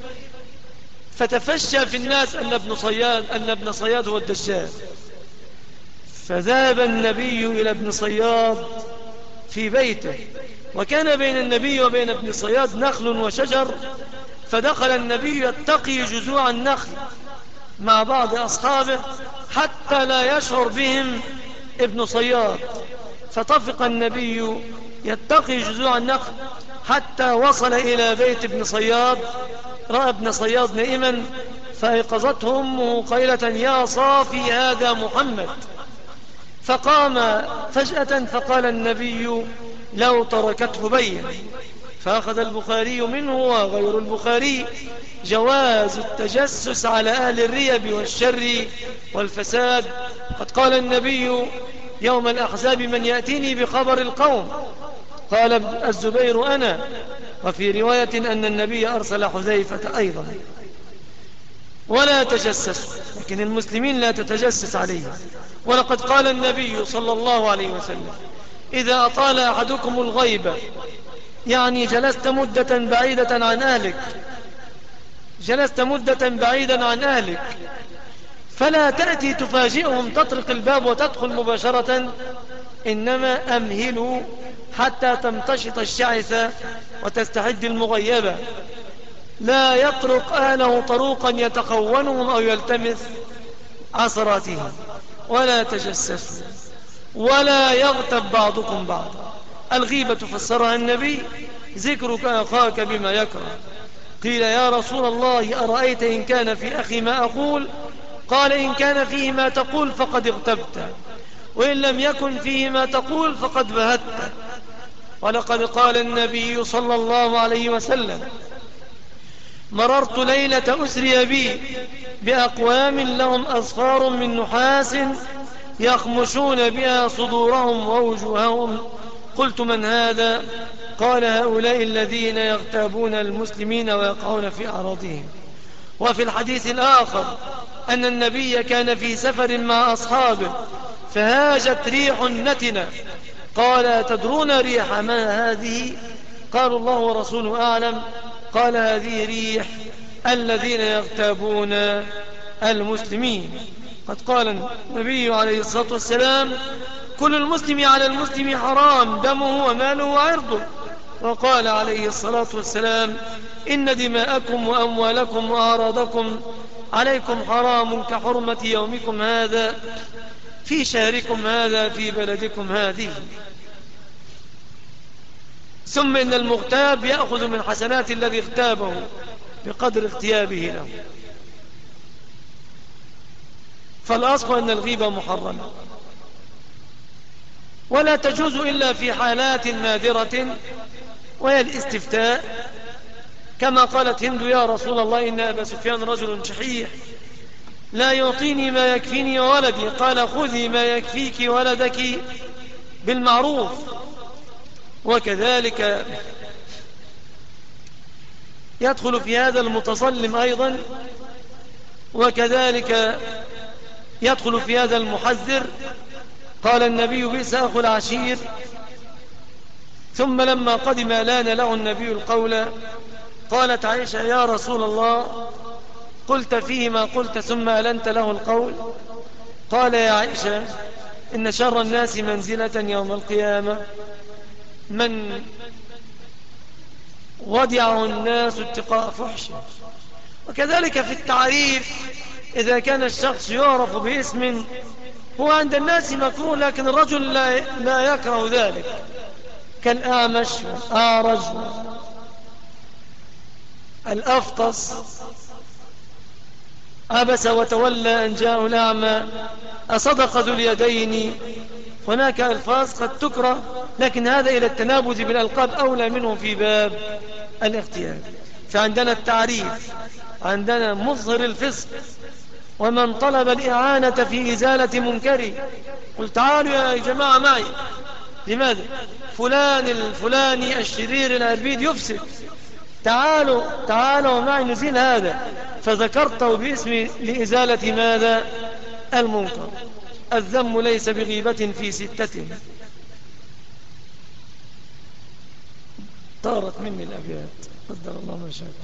فتفشى في الناس أن ابن صياد هو الدجال. فذهب النبي إلى ابن صياد في بيته وكان بين النبي وبين ابن صياد نخل وشجر، فدخل النبي يتقي جذوع النخل مع بعض أصحابه حتى لا يشعر بهم ابن صياد، فطفق النبي يتقي جذوع النخل حتى وصل إلى بيت ابن صياد، رأى ابن صياد نائما فأيقظته أمه قائلة: يا صافي هذا محمد. فقام فجأة فقال النبي: لو تركته بين. فأخذ البخاري منه وغير البخاري جواز التجسس على أهل الريب والشر والفساد. قد قال النبي يوم الأحزاب: من يأتيني بخبر القوم؟ قال الزبير: أنا. وفي رواية أن النبي أرسل حذيفة أيضا. ولا تجسسوا، لكن المسلمين لا تتجسس عليه. ولقد قال النبي صلى الله عليه وسلم: إذا أطال أحدكم الغيبة، يعني جلست مدة بعيدة عن أهلك، جلست مدة بعيدا عن أهلك، فلا تأتي تفاجئهم تطرق الباب وتدخل مباشرة، إنما أمهلوا حتى تمتشط الشعثة وتستحد المغيبة. لا يطرق أهله طروقا يتخونهم أو يلتمس عثراتهم. ولا تجسسوا ولا يغتب بعضكم بعضا. الغيبة فسرها النبي: ذكرك أخاك بما يكره. قيل: يا رسول الله أرأيت إن كان في أخي ما أقول؟ قال: إن كان فيه ما تقول فقد اغتبت، وإن لم يكن فيه ما تقول فقد بهت. ولقد قال النبي صلى الله عليه وسلم: مررت ليلة أسري بي بأقوام لهم أصفار من نحاس يخمشون بها صدورهم ووجوههم. قلت: من هذا؟ قال: هؤلاء الذين يغتابون المسلمين ويقعون في أعراضهم. وفي الحديث الآخر أن النبي كان في سفر مع أصحابه فهاجت ريح نتنة، قال: تدرون ريح ما هذه؟ قالوا: الله ورسوله أعلم. قال: هذه ريح الذين يغتابون المسلمين. قد قال النبي عليه الصلاة والسلام: كل المسلم على المسلم حرام، دمه وماله وعرضه. وقال عليه الصلاة والسلام: إن دماءكم وأموالكم وأعراضكم عليكم حرام كحرمة يومكم هذا في شهركم هذا في بلدكم هذه. ثم إن المغتاب يأخذ من حسنات الذي اغتابه بقدر اغتيابه له. فالأصل أن الغيبة محرمة، ولا تجوز إلا في حالات نادرة، وهي الاستفتاء، كما قالت هند: يا رسول الله إن أبا سفيان رجل شحيح لا يعطيني ما يكفيني وولدي. قال: خذي ما يكفيك ولدك بالمعروف. وكذلك يدخل في هذا المتظلم أيضا، وكذلك يدخل في هذا المحذر. قال النبي: بئس أخو العشير. ثم لما قدم لان له النبي القول. قالت عائشة: يا رسول الله قلت فيه ما قلت ثم ألنت له القول. قال: يا عائشة إن شر الناس منزلة يوم القيامة من ودعه الناس اتقاء فحشه. وكذلك في التعريف، إذا كان الشخص يعرف باسم هو عند الناس مكروه لكن الرجل لا يكره ذلك، كالأعمش والأعرج الأفطس، عبس وتولى أن جاءه الأعمى، أصدق ذو اليدين. هناك ألفاظ قد تكره، لكن هذا إلى التنابذ بالألقاب أولى منه في باب الاغتياب. فعندنا التعريف، عندنا مظهر الفسق، ومن طلب الإعانة في إزالة منكر. قل: تعالوا يا جماعة معي. لماذا؟ فلان الفلاني الشرير العربيد يفسد، تعالوا معي نزيل هذا، فذكرته باسم لإزالة ماذا؟ المنكر. الذم ليس بغيبة في 6. طارت مني الأبيات، قدر الله ما شاء.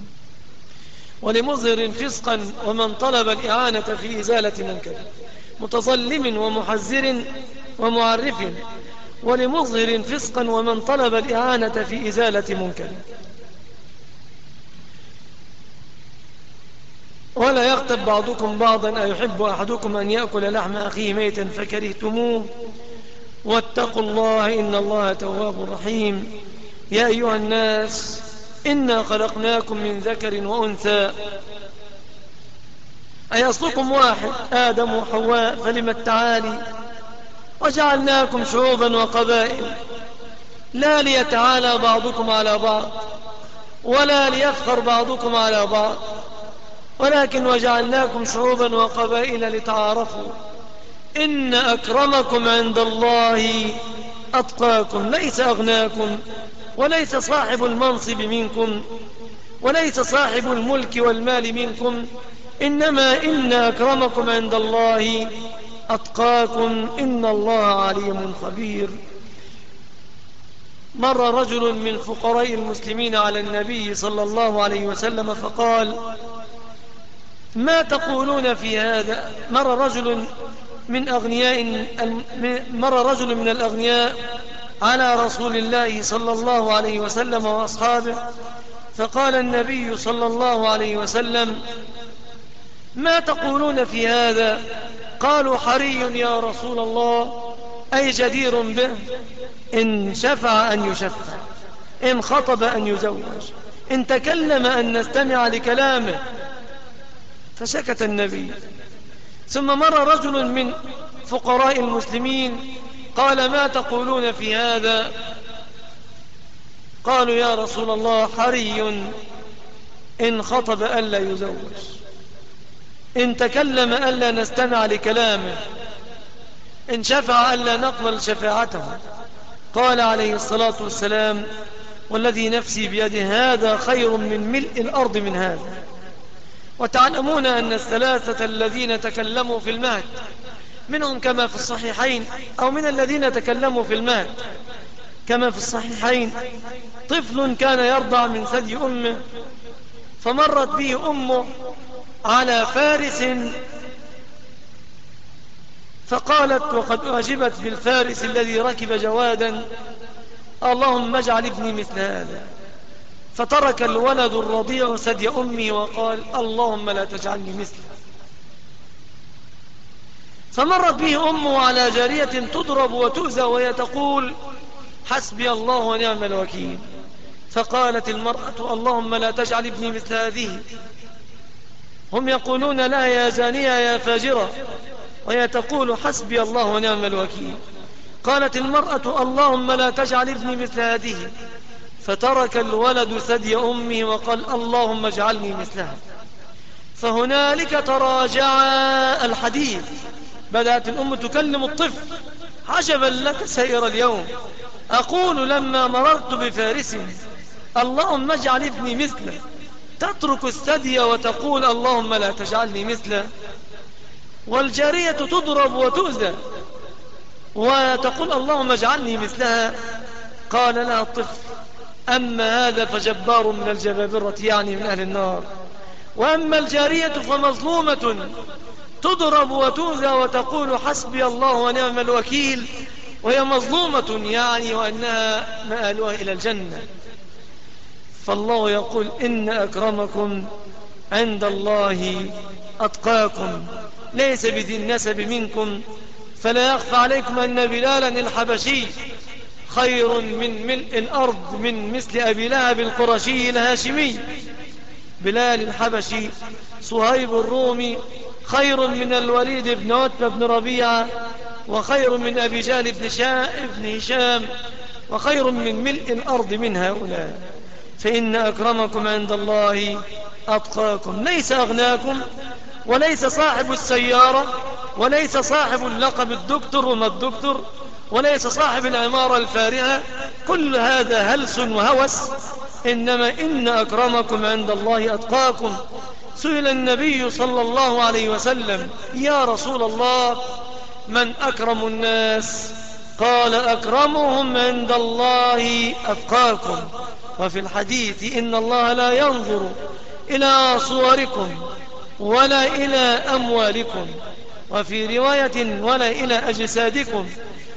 ولمظهر فسقا ومن طلب الإعانة في إزالة منكر، متظلم ومحذر ومعرف. ولمظهر فسقا ومن طلب الإعانة في إزالة منكر. ولا يغتب بعضكم بعضا أيحب أحدكم أن يأكل لحم أخيه ميتا فكرهتموه واتقوا الله إن الله تواب رحيم. يا أيها الناس إنا خلقناكم من ذكر وأنثى أي أصلكم واحد آدم وحواء، فلم التعالي وجعلناكم شعوبا وقبائل لا ليتعالى بعضكم على بعض ولا ليفخر بعضكم على بعض، ولكن وجعلناكم شعوبا وقبائل لتعارفوا إن أكرمكم عند الله أتقاكم. ليس أغناكم وليس صاحب المنصب منكم وليس صاحب الملك والمال منكم، إنما إن أكرمكم عند الله أتقاكم إن الله عليم خبير. مر رجل من فقراء المسلمين على النبي صلى الله عليه وسلم فقال: ما تقولون في هذا؟ مر رجل من الأغنياء على رسول الله صلى الله عليه وسلم وأصحابه، فقال النبي صلى الله عليه وسلم: ما تقولون في هذا؟ قالوا: حري يا رسول الله، أي جدير به، إن شفع أن يشفع، إن خطب أن يزوج، إن تكلم أن نستمع لكلامه. فسكت النبي. ثم مر رجل من فقراء المسلمين قال: ما تقولون في هذا؟ قالوا: يا رسول الله، حري إن خطب ألا يزوج، إن تكلم ألا نستمع لكلامه، إن شفع ألا نقبل شفاعته. قال عليه الصلاة والسلام: والذي نفسي بيده هذا خير من ملء الأرض من هذا. وتعلمون أن الثلاثة الذين تكلموا في المهد منهم كما في الصحيحين، أو من الذين تكلموا في المهد كما في الصحيحين، طفل كان يرضع من ثدي أمه، فمرت به أمه على فارس فقالت وقد أعجبت بالفارس الذي ركب جوادا: اللهم اجعل ابني مثل هذا. فترك الولد الرضيع ثدي أمه وقال: اللهم لا تجعلني مثله. فمرت به أمه على جارية تضرب وتؤذى وهي تقول: حسبي الله ونعم الوكيل. فقالت المرأة: اللهم لا تجعل ابني مثل هذه. هم يقولون لا يا زانية يا فاجرة، وهي تقول: حسبي الله ونعم الوكيل. قالت المرأة: اللهم لا تجعل ابني مثل هذه. فترك الولد ثدي أمه وقال: اللهم اجعلني مثلها. فهنالك تراجع الحديث. بدأت الأم تكلم الطفل: عجبا لك سائر اليوم، أقول لما مررت بفارس اللهم اجعل ابني مثله، تترك الثدي وتقول اللهم لا تجعلني مثله. والجارية تضرب وتؤذى وتقول اللهم اجعلني مثلها. قال لها الطفل: أما هذا فجبار من الجبابرة، يعني من أهل النار، وأما الجارية فمظلومة تضرب وتؤذى وتقول حسبي الله ونعم الوكيل، وهي مظلومة يعني وأنها مآلها إلى الجنة. فالله يقول: إن أكرمكم عند الله أتقاكم، ليس بذي النسب منكم. فلا يخفى عليكم أن بلالا الحبشي خير من ملء الأرض من مثل أبي لهب القرشي الهاشمي. بلال الحبشي صهيب الرومي خير من الوليد بن عتبة بن ربيعة، وخير من أبي جهل بن هشام، وخير من ملء الأرض من هؤلاء. فإن أكرمكم عند الله أتقاكم. ليس أغناكم وليس صاحب السيارة وليس صاحب اللقب الدكتور وما الدكتور وليس صاحب العمارة الفارهة، كل هذا هلس وهوس. إنما إن أكرمكم عند الله أتقاكم. سئل النبي صلى الله عليه وسلم: يا رسول الله، من أكرم الناس؟ قال: أكرمهم عند الله أتقاكم. وفي الحديث: إن الله لا ينظر إلى صوركم ولا إلى أموالكم، وفي رواية: ولا إلى أجسادكم،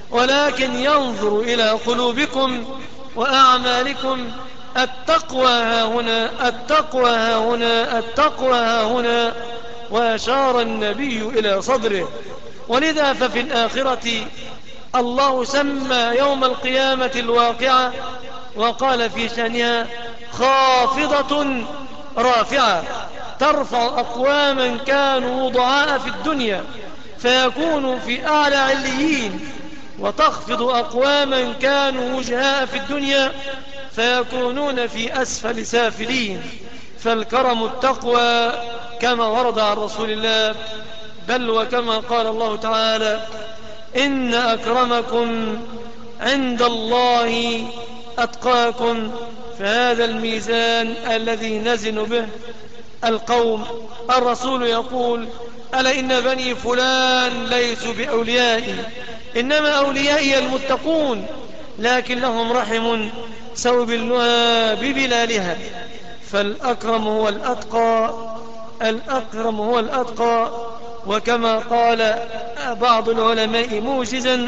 ولكن ينظر إلى قلوبكم وأعمالكم. التقوى ها هنا، التقوى ها هنا، التقوى ها هنا. وأشار النبي إلى صدره. ولذا ففي الآخرة الله سمى يوم القيامة الواقعة وقال في شأنها خافضة رافعة، ترفع أقواما كانوا ضعاء في الدنيا فيكونوا في أعلى عليين، وتخفض أقواما كانوا وجهاء في الدنيا فيكونون في أسفل سافلين. فالكرم التقوى كما ورد عن رسول الله، بل وكما قال الله تعالى إن أكرمكم عند الله أتقاكم. فهذا الميزان الذي نزن به القوم. الرسول يقول ألا إن بني فلان ليسوا بأوليائي، إنما أوليائي المتقون، لكن لهم رحم سوبلها ببلالها. فالأكرم هو الأتقى، الأكرم هو الأتقى. وكما قال بعض العلماء موجزا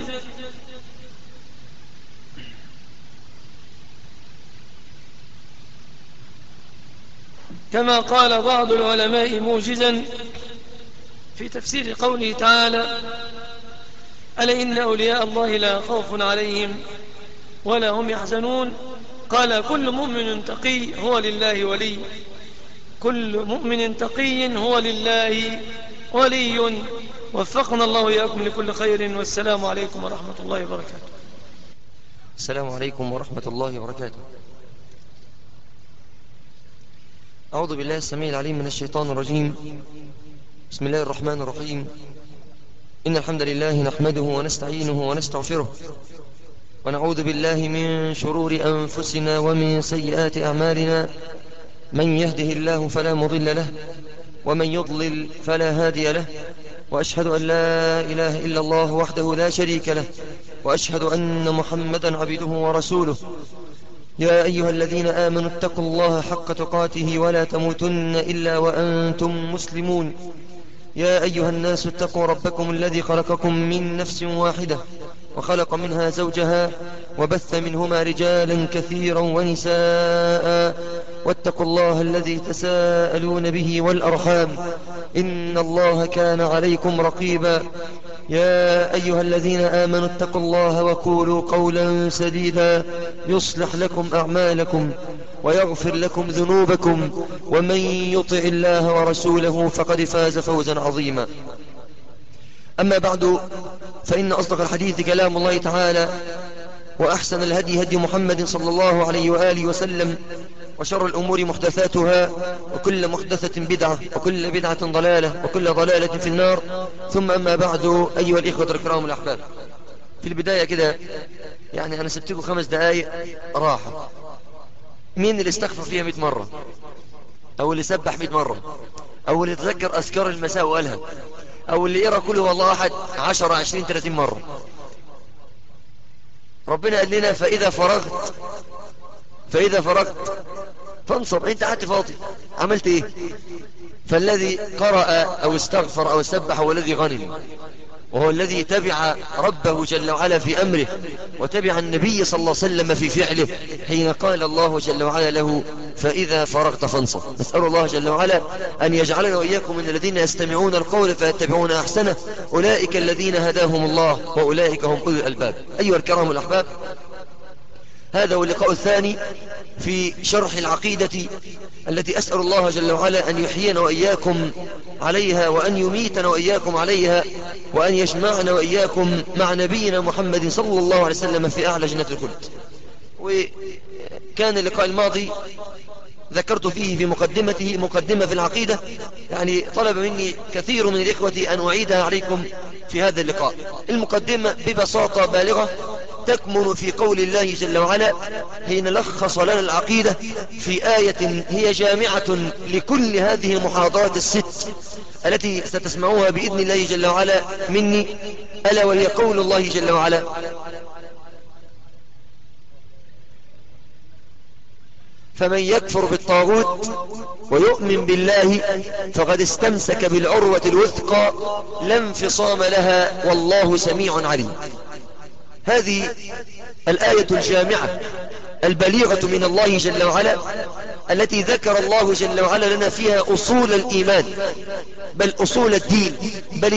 كما قال بعض العلماء موجزا في تفسير قوله تعالى ألا إن أولياء الله لا خوف عليهم ولا هم يحزنون. قال كل مؤمن تقي هو لله ولي، كل مؤمن تقي هو لله ولي. وفقنا الله وإياكم لكل خير، والسلام عليكم ورحمة الله وبركاته. السلام عليكم ورحمة الله وبركاته. أعوذ بالله السميع العليم من الشيطان الرجيم. بسم الله الرحمن الرحيم. إن الحمد لله نحمده ونستعينه ونستغفره، ونعوذ بالله من شرور أنفسنا ومن سيئات أعمالنا. من يهده الله فلا مضل له، ومن يضلل فلا هادي له. وأشهد أن لا إله إلا الله وحده لا شريك له، وأشهد أن محمدا عبده ورسوله. يا أيها الذين آمنوا اتقوا الله حق تقاته ولا تموتن إلا وأنتم مسلمون. يا أيها الناس اتقوا ربكم الذي خلقكم من نفس واحدة وخلق منها زوجها وبث منهما رجالا كثيرا ونساء، واتقوا الله الذي تساءلون به والأرحام إن الله كان عليكم رقيبا. يا أيها الذين آمنوا اتقوا الله وقولوا قولا سديدا يصلح لكم أعمالكم ويغفر لكم ذنوبكم، ومن يطع الله ورسوله فقد فاز فوزا عظيما. أما بعد، فإن أصدق الحديث كلام الله تعالى، وأحسن الهدي هدي محمد صلى الله عليه وآله وسلم، وشر الأمور محدثاتها، وكل محدثة بدعة، وكل بدعة ضلالة، وكل ضلالة في النار. ثم أما بعد، أيها الإخوة الكرام الأحباب، في البداية كده يعني أنا سبتكم 5 دقايق راحة. مين اللي استغفر فيها 100 مرة، أو اللي سبح 100 مرة، أو اللي تذكر أذكار المساء وقالها، أو اللي يرى كله والله أحد 10 20 30 مرة؟ ربنا قال لنا فإذا فرغت فانصب. انت قعدت فاضي عملت ايه؟ فالذي قرأ او استغفر او سبح هو الذي غنم، وهو الذي تبع ربه جل وعلا في أمره، وتبع النبي صلى الله عليه وسلم في فعله حين قال الله جل وعلا له فإذا فرغت فانصب. نسأل الله جل وعلا أن يجعلنا وإياكم من الذين يستمعون القول فيتبعون أحسنه، أولئك الذين هداهم الله وأولئك هم أولو الألباب. أيها الكرام الأحباب، هذا هو اللقاء الثاني في شرح العقيدة التي أسأل الله جل وعلا أن يحيينا وإياكم عليها، وأن يميتنا وإياكم عليها، وأن يجمعنا وإياكم مع نبينا محمد صلى الله عليه وسلم في أعلى جنة الخلد. وكان اللقاء الماضي ذكرت فيه في مقدمته مقدمة في العقيدة، يعني طلب مني كثير من الإخوة أن أعيدها عليكم في هذا اللقاء. المقدمة ببساطة بالغة تكمن في قول الله جل وعلا حين لخص لنا العقيدة في آية هي جامعة لكل هذه المحاضرات الست التي ستسمعوها بإذن الله جل وعلا مني، ألا وهي قول الله جل وعلا فمن يكفر بالطاغوت ويؤمن بالله فقد استمسك بالعروة الوثقى لا انفصام لها والله سميع عليم. هذه الآية الجامعة البليغة من الله جل وعلا التي ذكر الله جل وعلا لنا فيها أصول الإيمان، بل أصول الدين، بل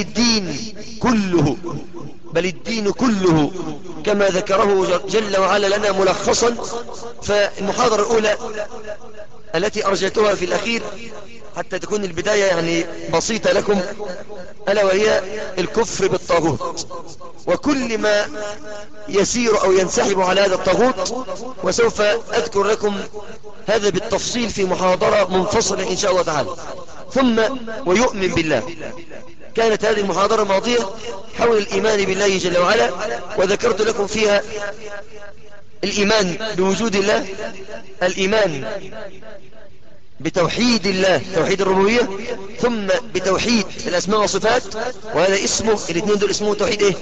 الدين كله كما ذكره جل وعلا لنا ملخصا. فالمحاضرة الأولى التي أرجتها في الأخير حتى تكون البداية يعني بسيطة لكم، ألا وهي الكفر بالطاغوت وكل ما يسير أو ينسحب على هذا الطاغوت، وسوف أذكر لكم هذا بالتفصيل في محاضرة منفصلة إن شاء الله تعالى. ثم ويؤمن بالله، كانت هذه المحاضرة الماضية حول الإيمان بالله جل وعلا، وذكرت لكم فيها الإيمان بوجود الله، الإيمان بتوحيد الله، توحيد الربوبية، ثم بتوحيد الأسماء والصفات، وهذا اسمه، الاثنين دول اسمه توحيد ايه؟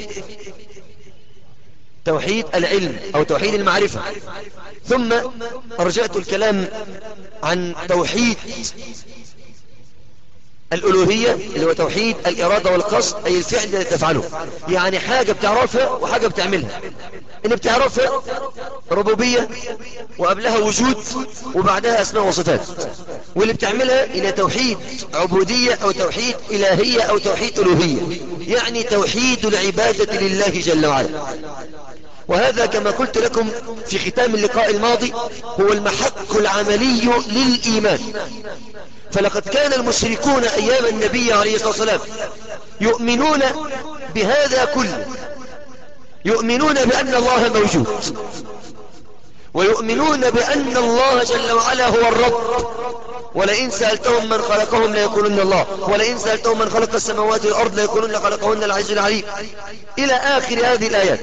توحيد العلم أو توحيد المعرفة. ثم أرجعت الكلام عن توحيد الألوهية اللي هو توحيد الإرادة والقصد، أي الفعل الذي تفعله، يعني حاجة بتعرفها وحاجة بتعملها. إن بتعرفها ربوبية وقبلها وجود وبعدها أسماء وصفات، واللي بتعملها إلى توحيد عبودية أو توحيد إلهية أو توحيد ألوهية، يعني توحيد العبادة لله جل وعلا. وهذا كما قلت لكم في ختام اللقاء الماضي هو المحك العملي للإيمان. فلقد كان المشركون أيام النبي عليه الصلاة والسلام يؤمنون بهذا كله، يؤمنون بأن الله موجود، ويؤمنون بأن الله جل وعلا هو الرب، ولئن سألتهم من خلقهم ليقولن الله، ولئن سألتهم من خلق السماوات والأرض ليقولن خلقهن العزيز العليم، إلى آخر هذه الآيات.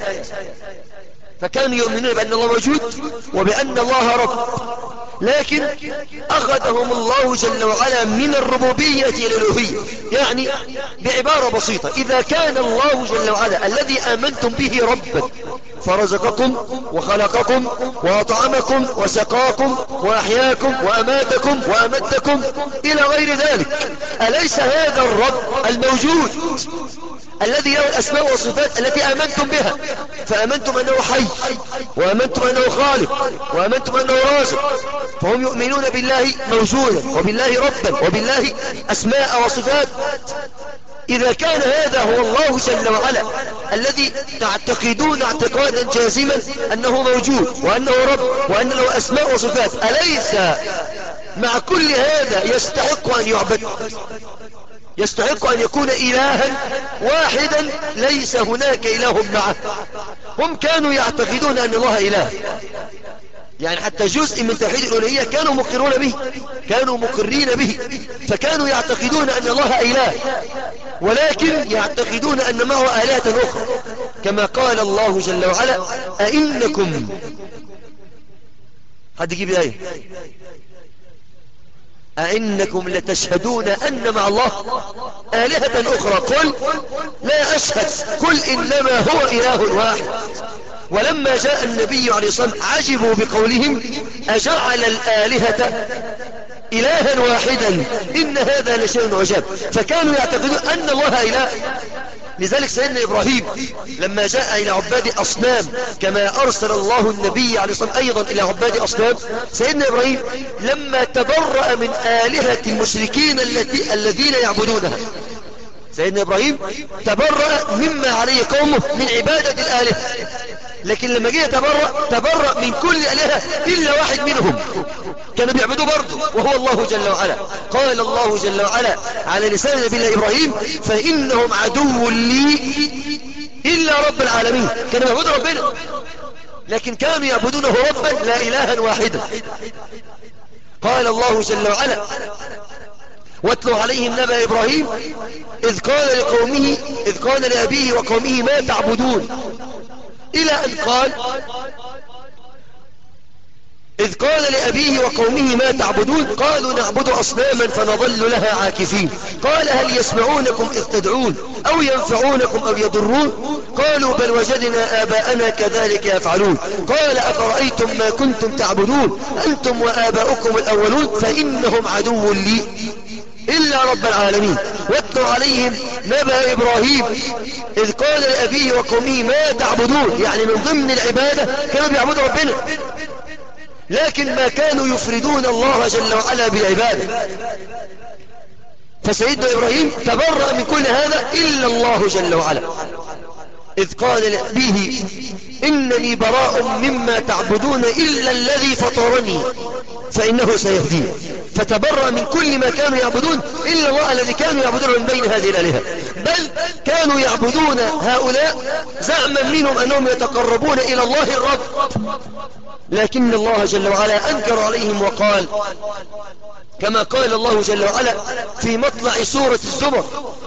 فكانوا يؤمنون بأن الله موجود وبأن الله رب، لكن أخذهم الله جل وعلا من الربوبية إلى الألوهية. يعني بعبارة بسيطة، إذا كان الله جل وعلا الذي آمنتم به ربا فرزقكم وخلقكم وأطعمكم وسقاكم وأحياكم وأماتكم وأمدكم إلى غير ذلك، أليس هذا الرب الموجود الذي له الأسماء والصفات التي آمنتم بها؟ فآمنتم أنه حي، وآمنتم أنه خالق، وآمنتم أنه رازق، فهم يؤمنون بالله موجودا وبالله ربا وبالله أسماء وصفات. إذا كان هذا هو الله جل وعلا الذي تعتقدون اعتقادا جازما أنه موجود وأنه رب وأن له أسماء وصفات، أليس مع كل هذا يستحق أن يعبد؟ يستحق أن يكون إلها واحدا ليس هناك إله معه. هم كانوا يعتقدون أن الله إله، يعني حتى جزء من توحيد الألوهية كانوا مقرون به، كانوا مقرين به، فكانوا يعتقدون أن الله إله، ولكن يعتقدون أن معه آلهة أخرى، كما قال الله جل وعلا: أئنكم، حد يجيب الآية، أئنكم لتشهدون أن مع الله آلهة أخرى، قل لا أشهد، قل إنما هو إله واحد. ولما جاء النبي عليه الصلاة والسلام عجبوا بقولهم: أجعل الآلهة إلها واحدا إن هذا لشيء عجاب. فكانوا يعتقدون أن الله إله. لذلك سيدنا إبراهيم لما جاء إلى عباد أصنام، كما أرسل الله النبي عليه الصلاة والسلام أيضا إلى عباد أصنام، سيدنا إبراهيم لما تبرأ من آلهة المشركين الذين يعبدونها، سيدنا إبراهيم تبرأ مما عليه قومه من عبادة الآلهة، لكن لما جاء تبرأ من كل آلهة إلا واحد منهم كانوا بيعبدوا برضه، وهو الله جل وعلا. قال الله جل وعلا على لسان نبي الله إبراهيم: فإنهم عدو لي إلا رب العالمين. كانوا يعبدوا ربنا، لكن كانوا يعبدونه ربا لا إلها واحدا. قال الله جل وعلا: واتلو عليهم نبأ إبراهيم إذ قال لأبيه وقومه ما تعبدون، إلى أن قال: إذ قال لأبيه وقومه ما تعبدون قالوا نعبد أصناما فنظل لها عاكفين. قال: هل يسمعونكم إذ تدعون أو ينفعونكم أو يضرون؟ قالوا: بل وجدنا آباءنا كذلك يفعلون. قال: أفرأيتم ما كنتم تعبدون أنتم وآباؤكم الأولون فإنهم عدو لي إلا رب العالمين. واتل عليهم نبأ إبراهيم إذ قال لأبيه وقومه ما تعبدون، يعني من ضمن العبادة كانوا بيعبدوا ربنا، لكن ما كانوا يفردون الله جل وعلا بالعبادة. فسيدنا إبراهيم تبرأ من كل هذا إلا الله جل وعلا، إذ قال لأبيه إنني براء مما تعبدون إلا الذي فطرني فإنه سيهدين. فتبرأ من كل ما كانوا يعبدون إلا الله الذي كانوا يعبدون من بين هذه الآلهة، بل كانوا يعبدون هؤلاء زعما منهم أنهم يتقربون إلى الله الرب، لكن الله جل وعلا أنكر عليهم وقال كما قال الله جل وعلا في مطلع سورة الزمر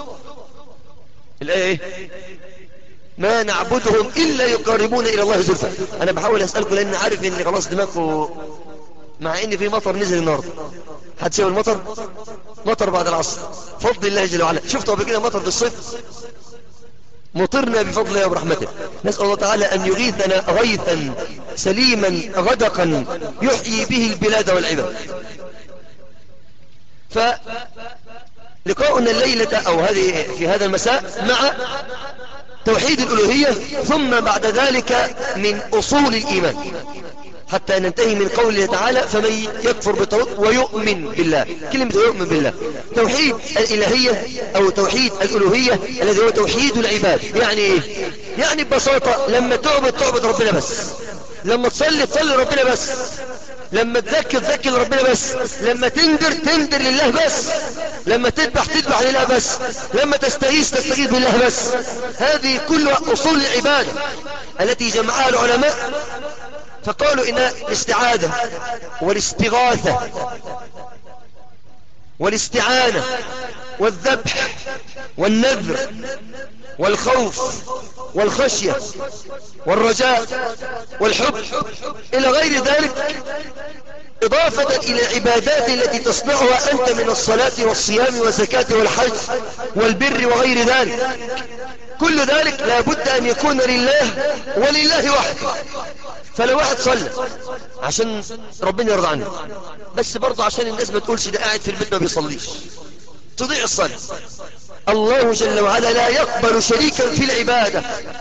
الآية ما نعبدهم إلا يقربون إلى الله زلفى. أنا بحاول أسألكم لأن عارف إن خلاص دماغكم، مع إن في مطر نزل النهارده. حد شايف المطر؟ مطر بعد العصر فضل الله جل وعلا. شفتوا قبل كده مطر في الصيف؟ مطرنا بفضل الله وبرحمته. نسأل الله تعالى أن يغيثنا غيثا سليما غدقا يحيي به البلاد والعباد. فلقاؤنا الليلة أو هذه في هذا المساء مع توحيد الألوهية، ثم بعد ذلك من أصول الإيمان، حتى ننتهي من قوله تعالى فمن يكفر بالطاغوت ويؤمن بالله. كلمة يؤمن بالله توحيد الإلهية أو توحيد الألوهية الذي هو توحيد العباد. يعني إيه؟ يعني ببساطة لما تعبد ربنا بس، لما تصلي ربنا بس، لما تذكر لربنا بس، لما تندر لله بس، لما تذبح لله بس، لما تستغيث بالله بس. هذه كلها أصول العبادة التي جمعها العلماء، فقالوا إن الاستعاذة والاستغاثة والاستعانة والذبح والنذر والخوف والخشية والرجاء والحب إلى غير ذلك، إضافة إلى عبادات التي تصنعها أنت من الصلاة والصيام والزكاة والحج والبر وغير ذلك، كل ذلك لابد أن يكون لله ولله وحده. فلو واحد صلى عشان ربنا يرضى عنه بس، برضه عشان الناس ما تقولش ده قاعد في البيت ما بيصليش، تضيع الصلاة. الله جل وعلا لا يقبل شريكا في العبادة،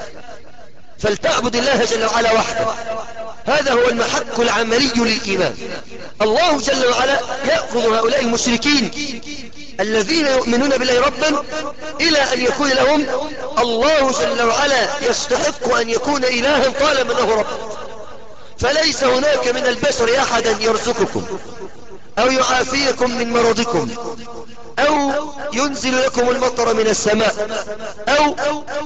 فلتعبد الله جل وعلا وحده. هذا هو المحك العملي للإيمان. الله جل وعلا يأخذ هؤلاء المشركين الذين يؤمنون بالله ربا إلى أن يكون لهم الله جل وعلا يستحق أن يكون إلها طالما أنه رب. فليس هناك من البشر أحدا يرزقكم أو يعافيكم من مرضكم أو ينزل لكم المطر من السماء أو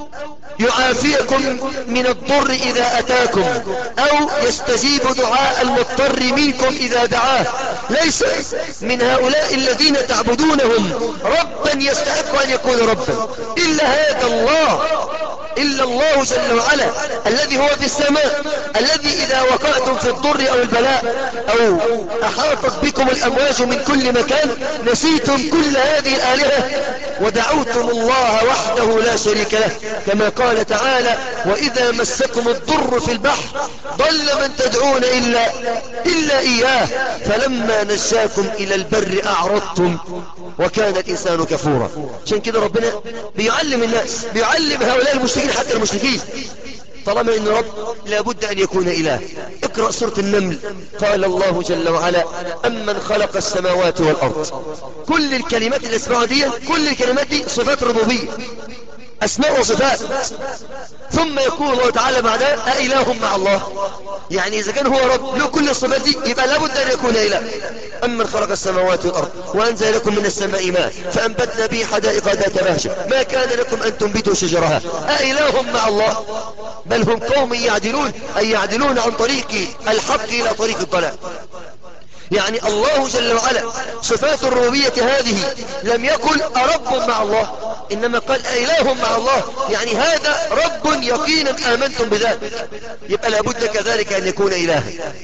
يعافيكم من الضر إذا أتاكم أو يستجيب دعاء المضطر منكم إذا دعاه. ليس من هؤلاء الذين تعبدونهم ربا يستحق أن يكون ربا إلا هذا الله، إلا الله جل وعلا الذي هو في السماء، الذي إذا وقعتم في الضر أو البلاء أو أحاطت بكم الأمواج من كل مكان نسيتم كل هذه الآلهة ودعوتم الله وحده لا شريك له، كما قال تعالى وإذا مسكم الضر في البحر ضل من تدعون إلا إياه فلما نجاكم إلى البر أعرضتم وكان الإنسان كفورا. عشان كده ربنا بيعلم الناس، بيعلم هؤلاء المشركين حتى المشركين طالما إن رب لابد أن يكون إله. اقرأ سورة النمل، قال الله جل وعلا أمن خلق السماوات والأرض. كل الكلمات اللي اسمعها دي، كل الكلمات دي صفات ربوبية، أسماء وصفات. ثم يقول الله تعالى بعدها أإله مع الله، يعني إذا كان هو رب له كل الصفات دي يبقى لابد أن يكون إله. أمن خلق السماوات والأرض وأنزل لكم من السماء ماء فأنبتنا به حدائق ذات بهجة ما كان لكم أن تنبتوا شجرها أإله مع الله بل هم قوم يعدلون، أي يعدلون عن طريق الحق إلى طريق الضلال. يعني الله جل وعلا صفات الربوبية هذه لم يقل أرب مع الله، إنما قال أإله مع الله، يعني هذا رب يقينا آمنتم بذلك، يبقى لابد كذلك أن يكون إلها.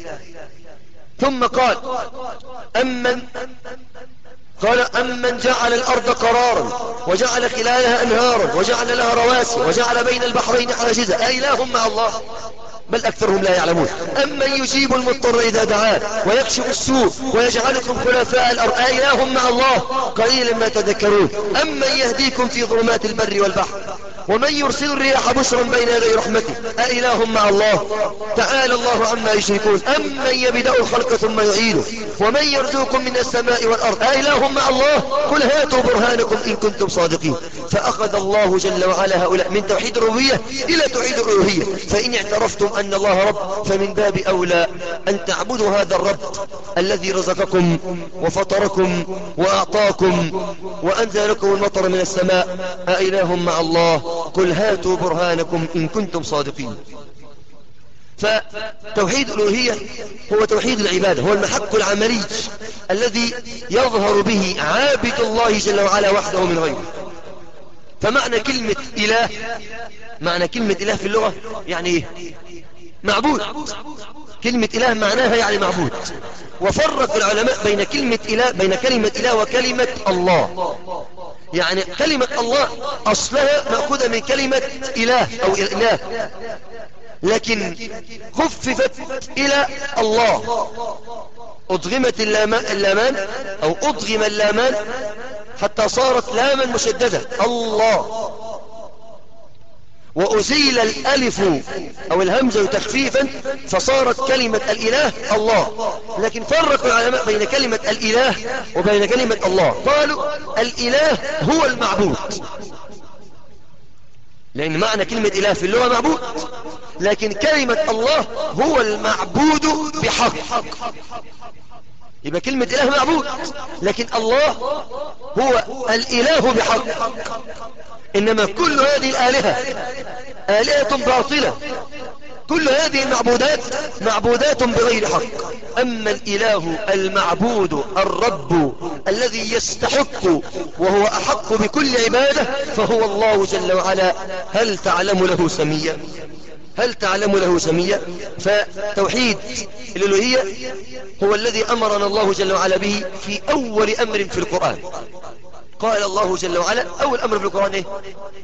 ثم قال أمن جعل الأرض قرارا وجعل خلالها أنهارا وجعل لها رواسي وجعل بين البحرين حاجزا أإله مع الله. بل أكثرهم لا يعلمون. أمن يجيب المضطر إذا دعاه ويكشف السوء ويجعلكم خلفاء الأرض أإله مع الله قليلا ما تذكرون. أمن يهديكم في ظلمات البر والبحر ومن يرسل الرياح بشرا بين يدي رحمته أإله مع الله تعالى الله عما يشركون. أمن يبدأ الخلق ثم يعيده ومن يرزقكم من السماء والأرض أإله مع الله قل هاتوا برهانكم إن كنتم صادقين. فأخذ الله جل وعلا هؤلاء من توحيد الربوبية إلى توحيد الألوهية. فإن اعترفتم أن الله رب فمن باب أولى أن تعبدوا هذا الرب الذي رزقكم وفطركم وأعطاكم وأنزل لكم المطر من السماء أإله مع الله قل هاتوا برهانكم إن كنتم صادقين. فتوحيد الألوهية هو توحيد العبادة، هو المحك العملي الذي يظهر به عابد الله جل وعلا وحده من غيره. فمعنى كلمة إله، معنى كلمة إله في اللغة يعني إيه؟ معبود. كلمة إله معناها يعني معبود. وفرق العلماء بين كلمة إله، بين كلمة إله وكلمة الله. يعني كلمة الله أصلها مأخوذة من كلمة إله أو إله، لكن خففت إلى الله، أضغمت اللامان أو أضغم اللامان حتى صارت لاما مشددة الله، وأزيل الألف أو الهمزة تخفيفا فصارت كلمة الإله الله. لكن فرقوا العلماء بين كلمة الإله وبين كلمة الله، قالوا الإله هو المعبود، لأن معنى كلمة إله في اللغة معبود، لكن كلمة الله هو المعبود بحق. يبقى كلمة إله معبود، لكن الله هو الإله بحق. إنما كل هذه الآلهة آلهة باطلة، كل هذه المعبودات معبودات بغير حق. أما الإله المعبود الرب الذي يستحق وهو أحق بكل عبادة فهو الله جل وعلا. هل تعلم له سميا؟ هل تعلم له سميا؟ فتوحيد الألوهية هو الذي أمرنا الله جل وعلا به في أول أمر في القرآن. قال الله جل وعلا أول أمر في القرآن إيه؟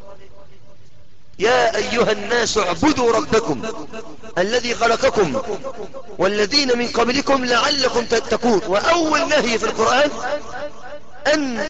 يا أيها الناس اعبدوا ربكم الذي خلقكم والذين من قبلكم لعلكم تتقون. وأول نهي في القرآن أن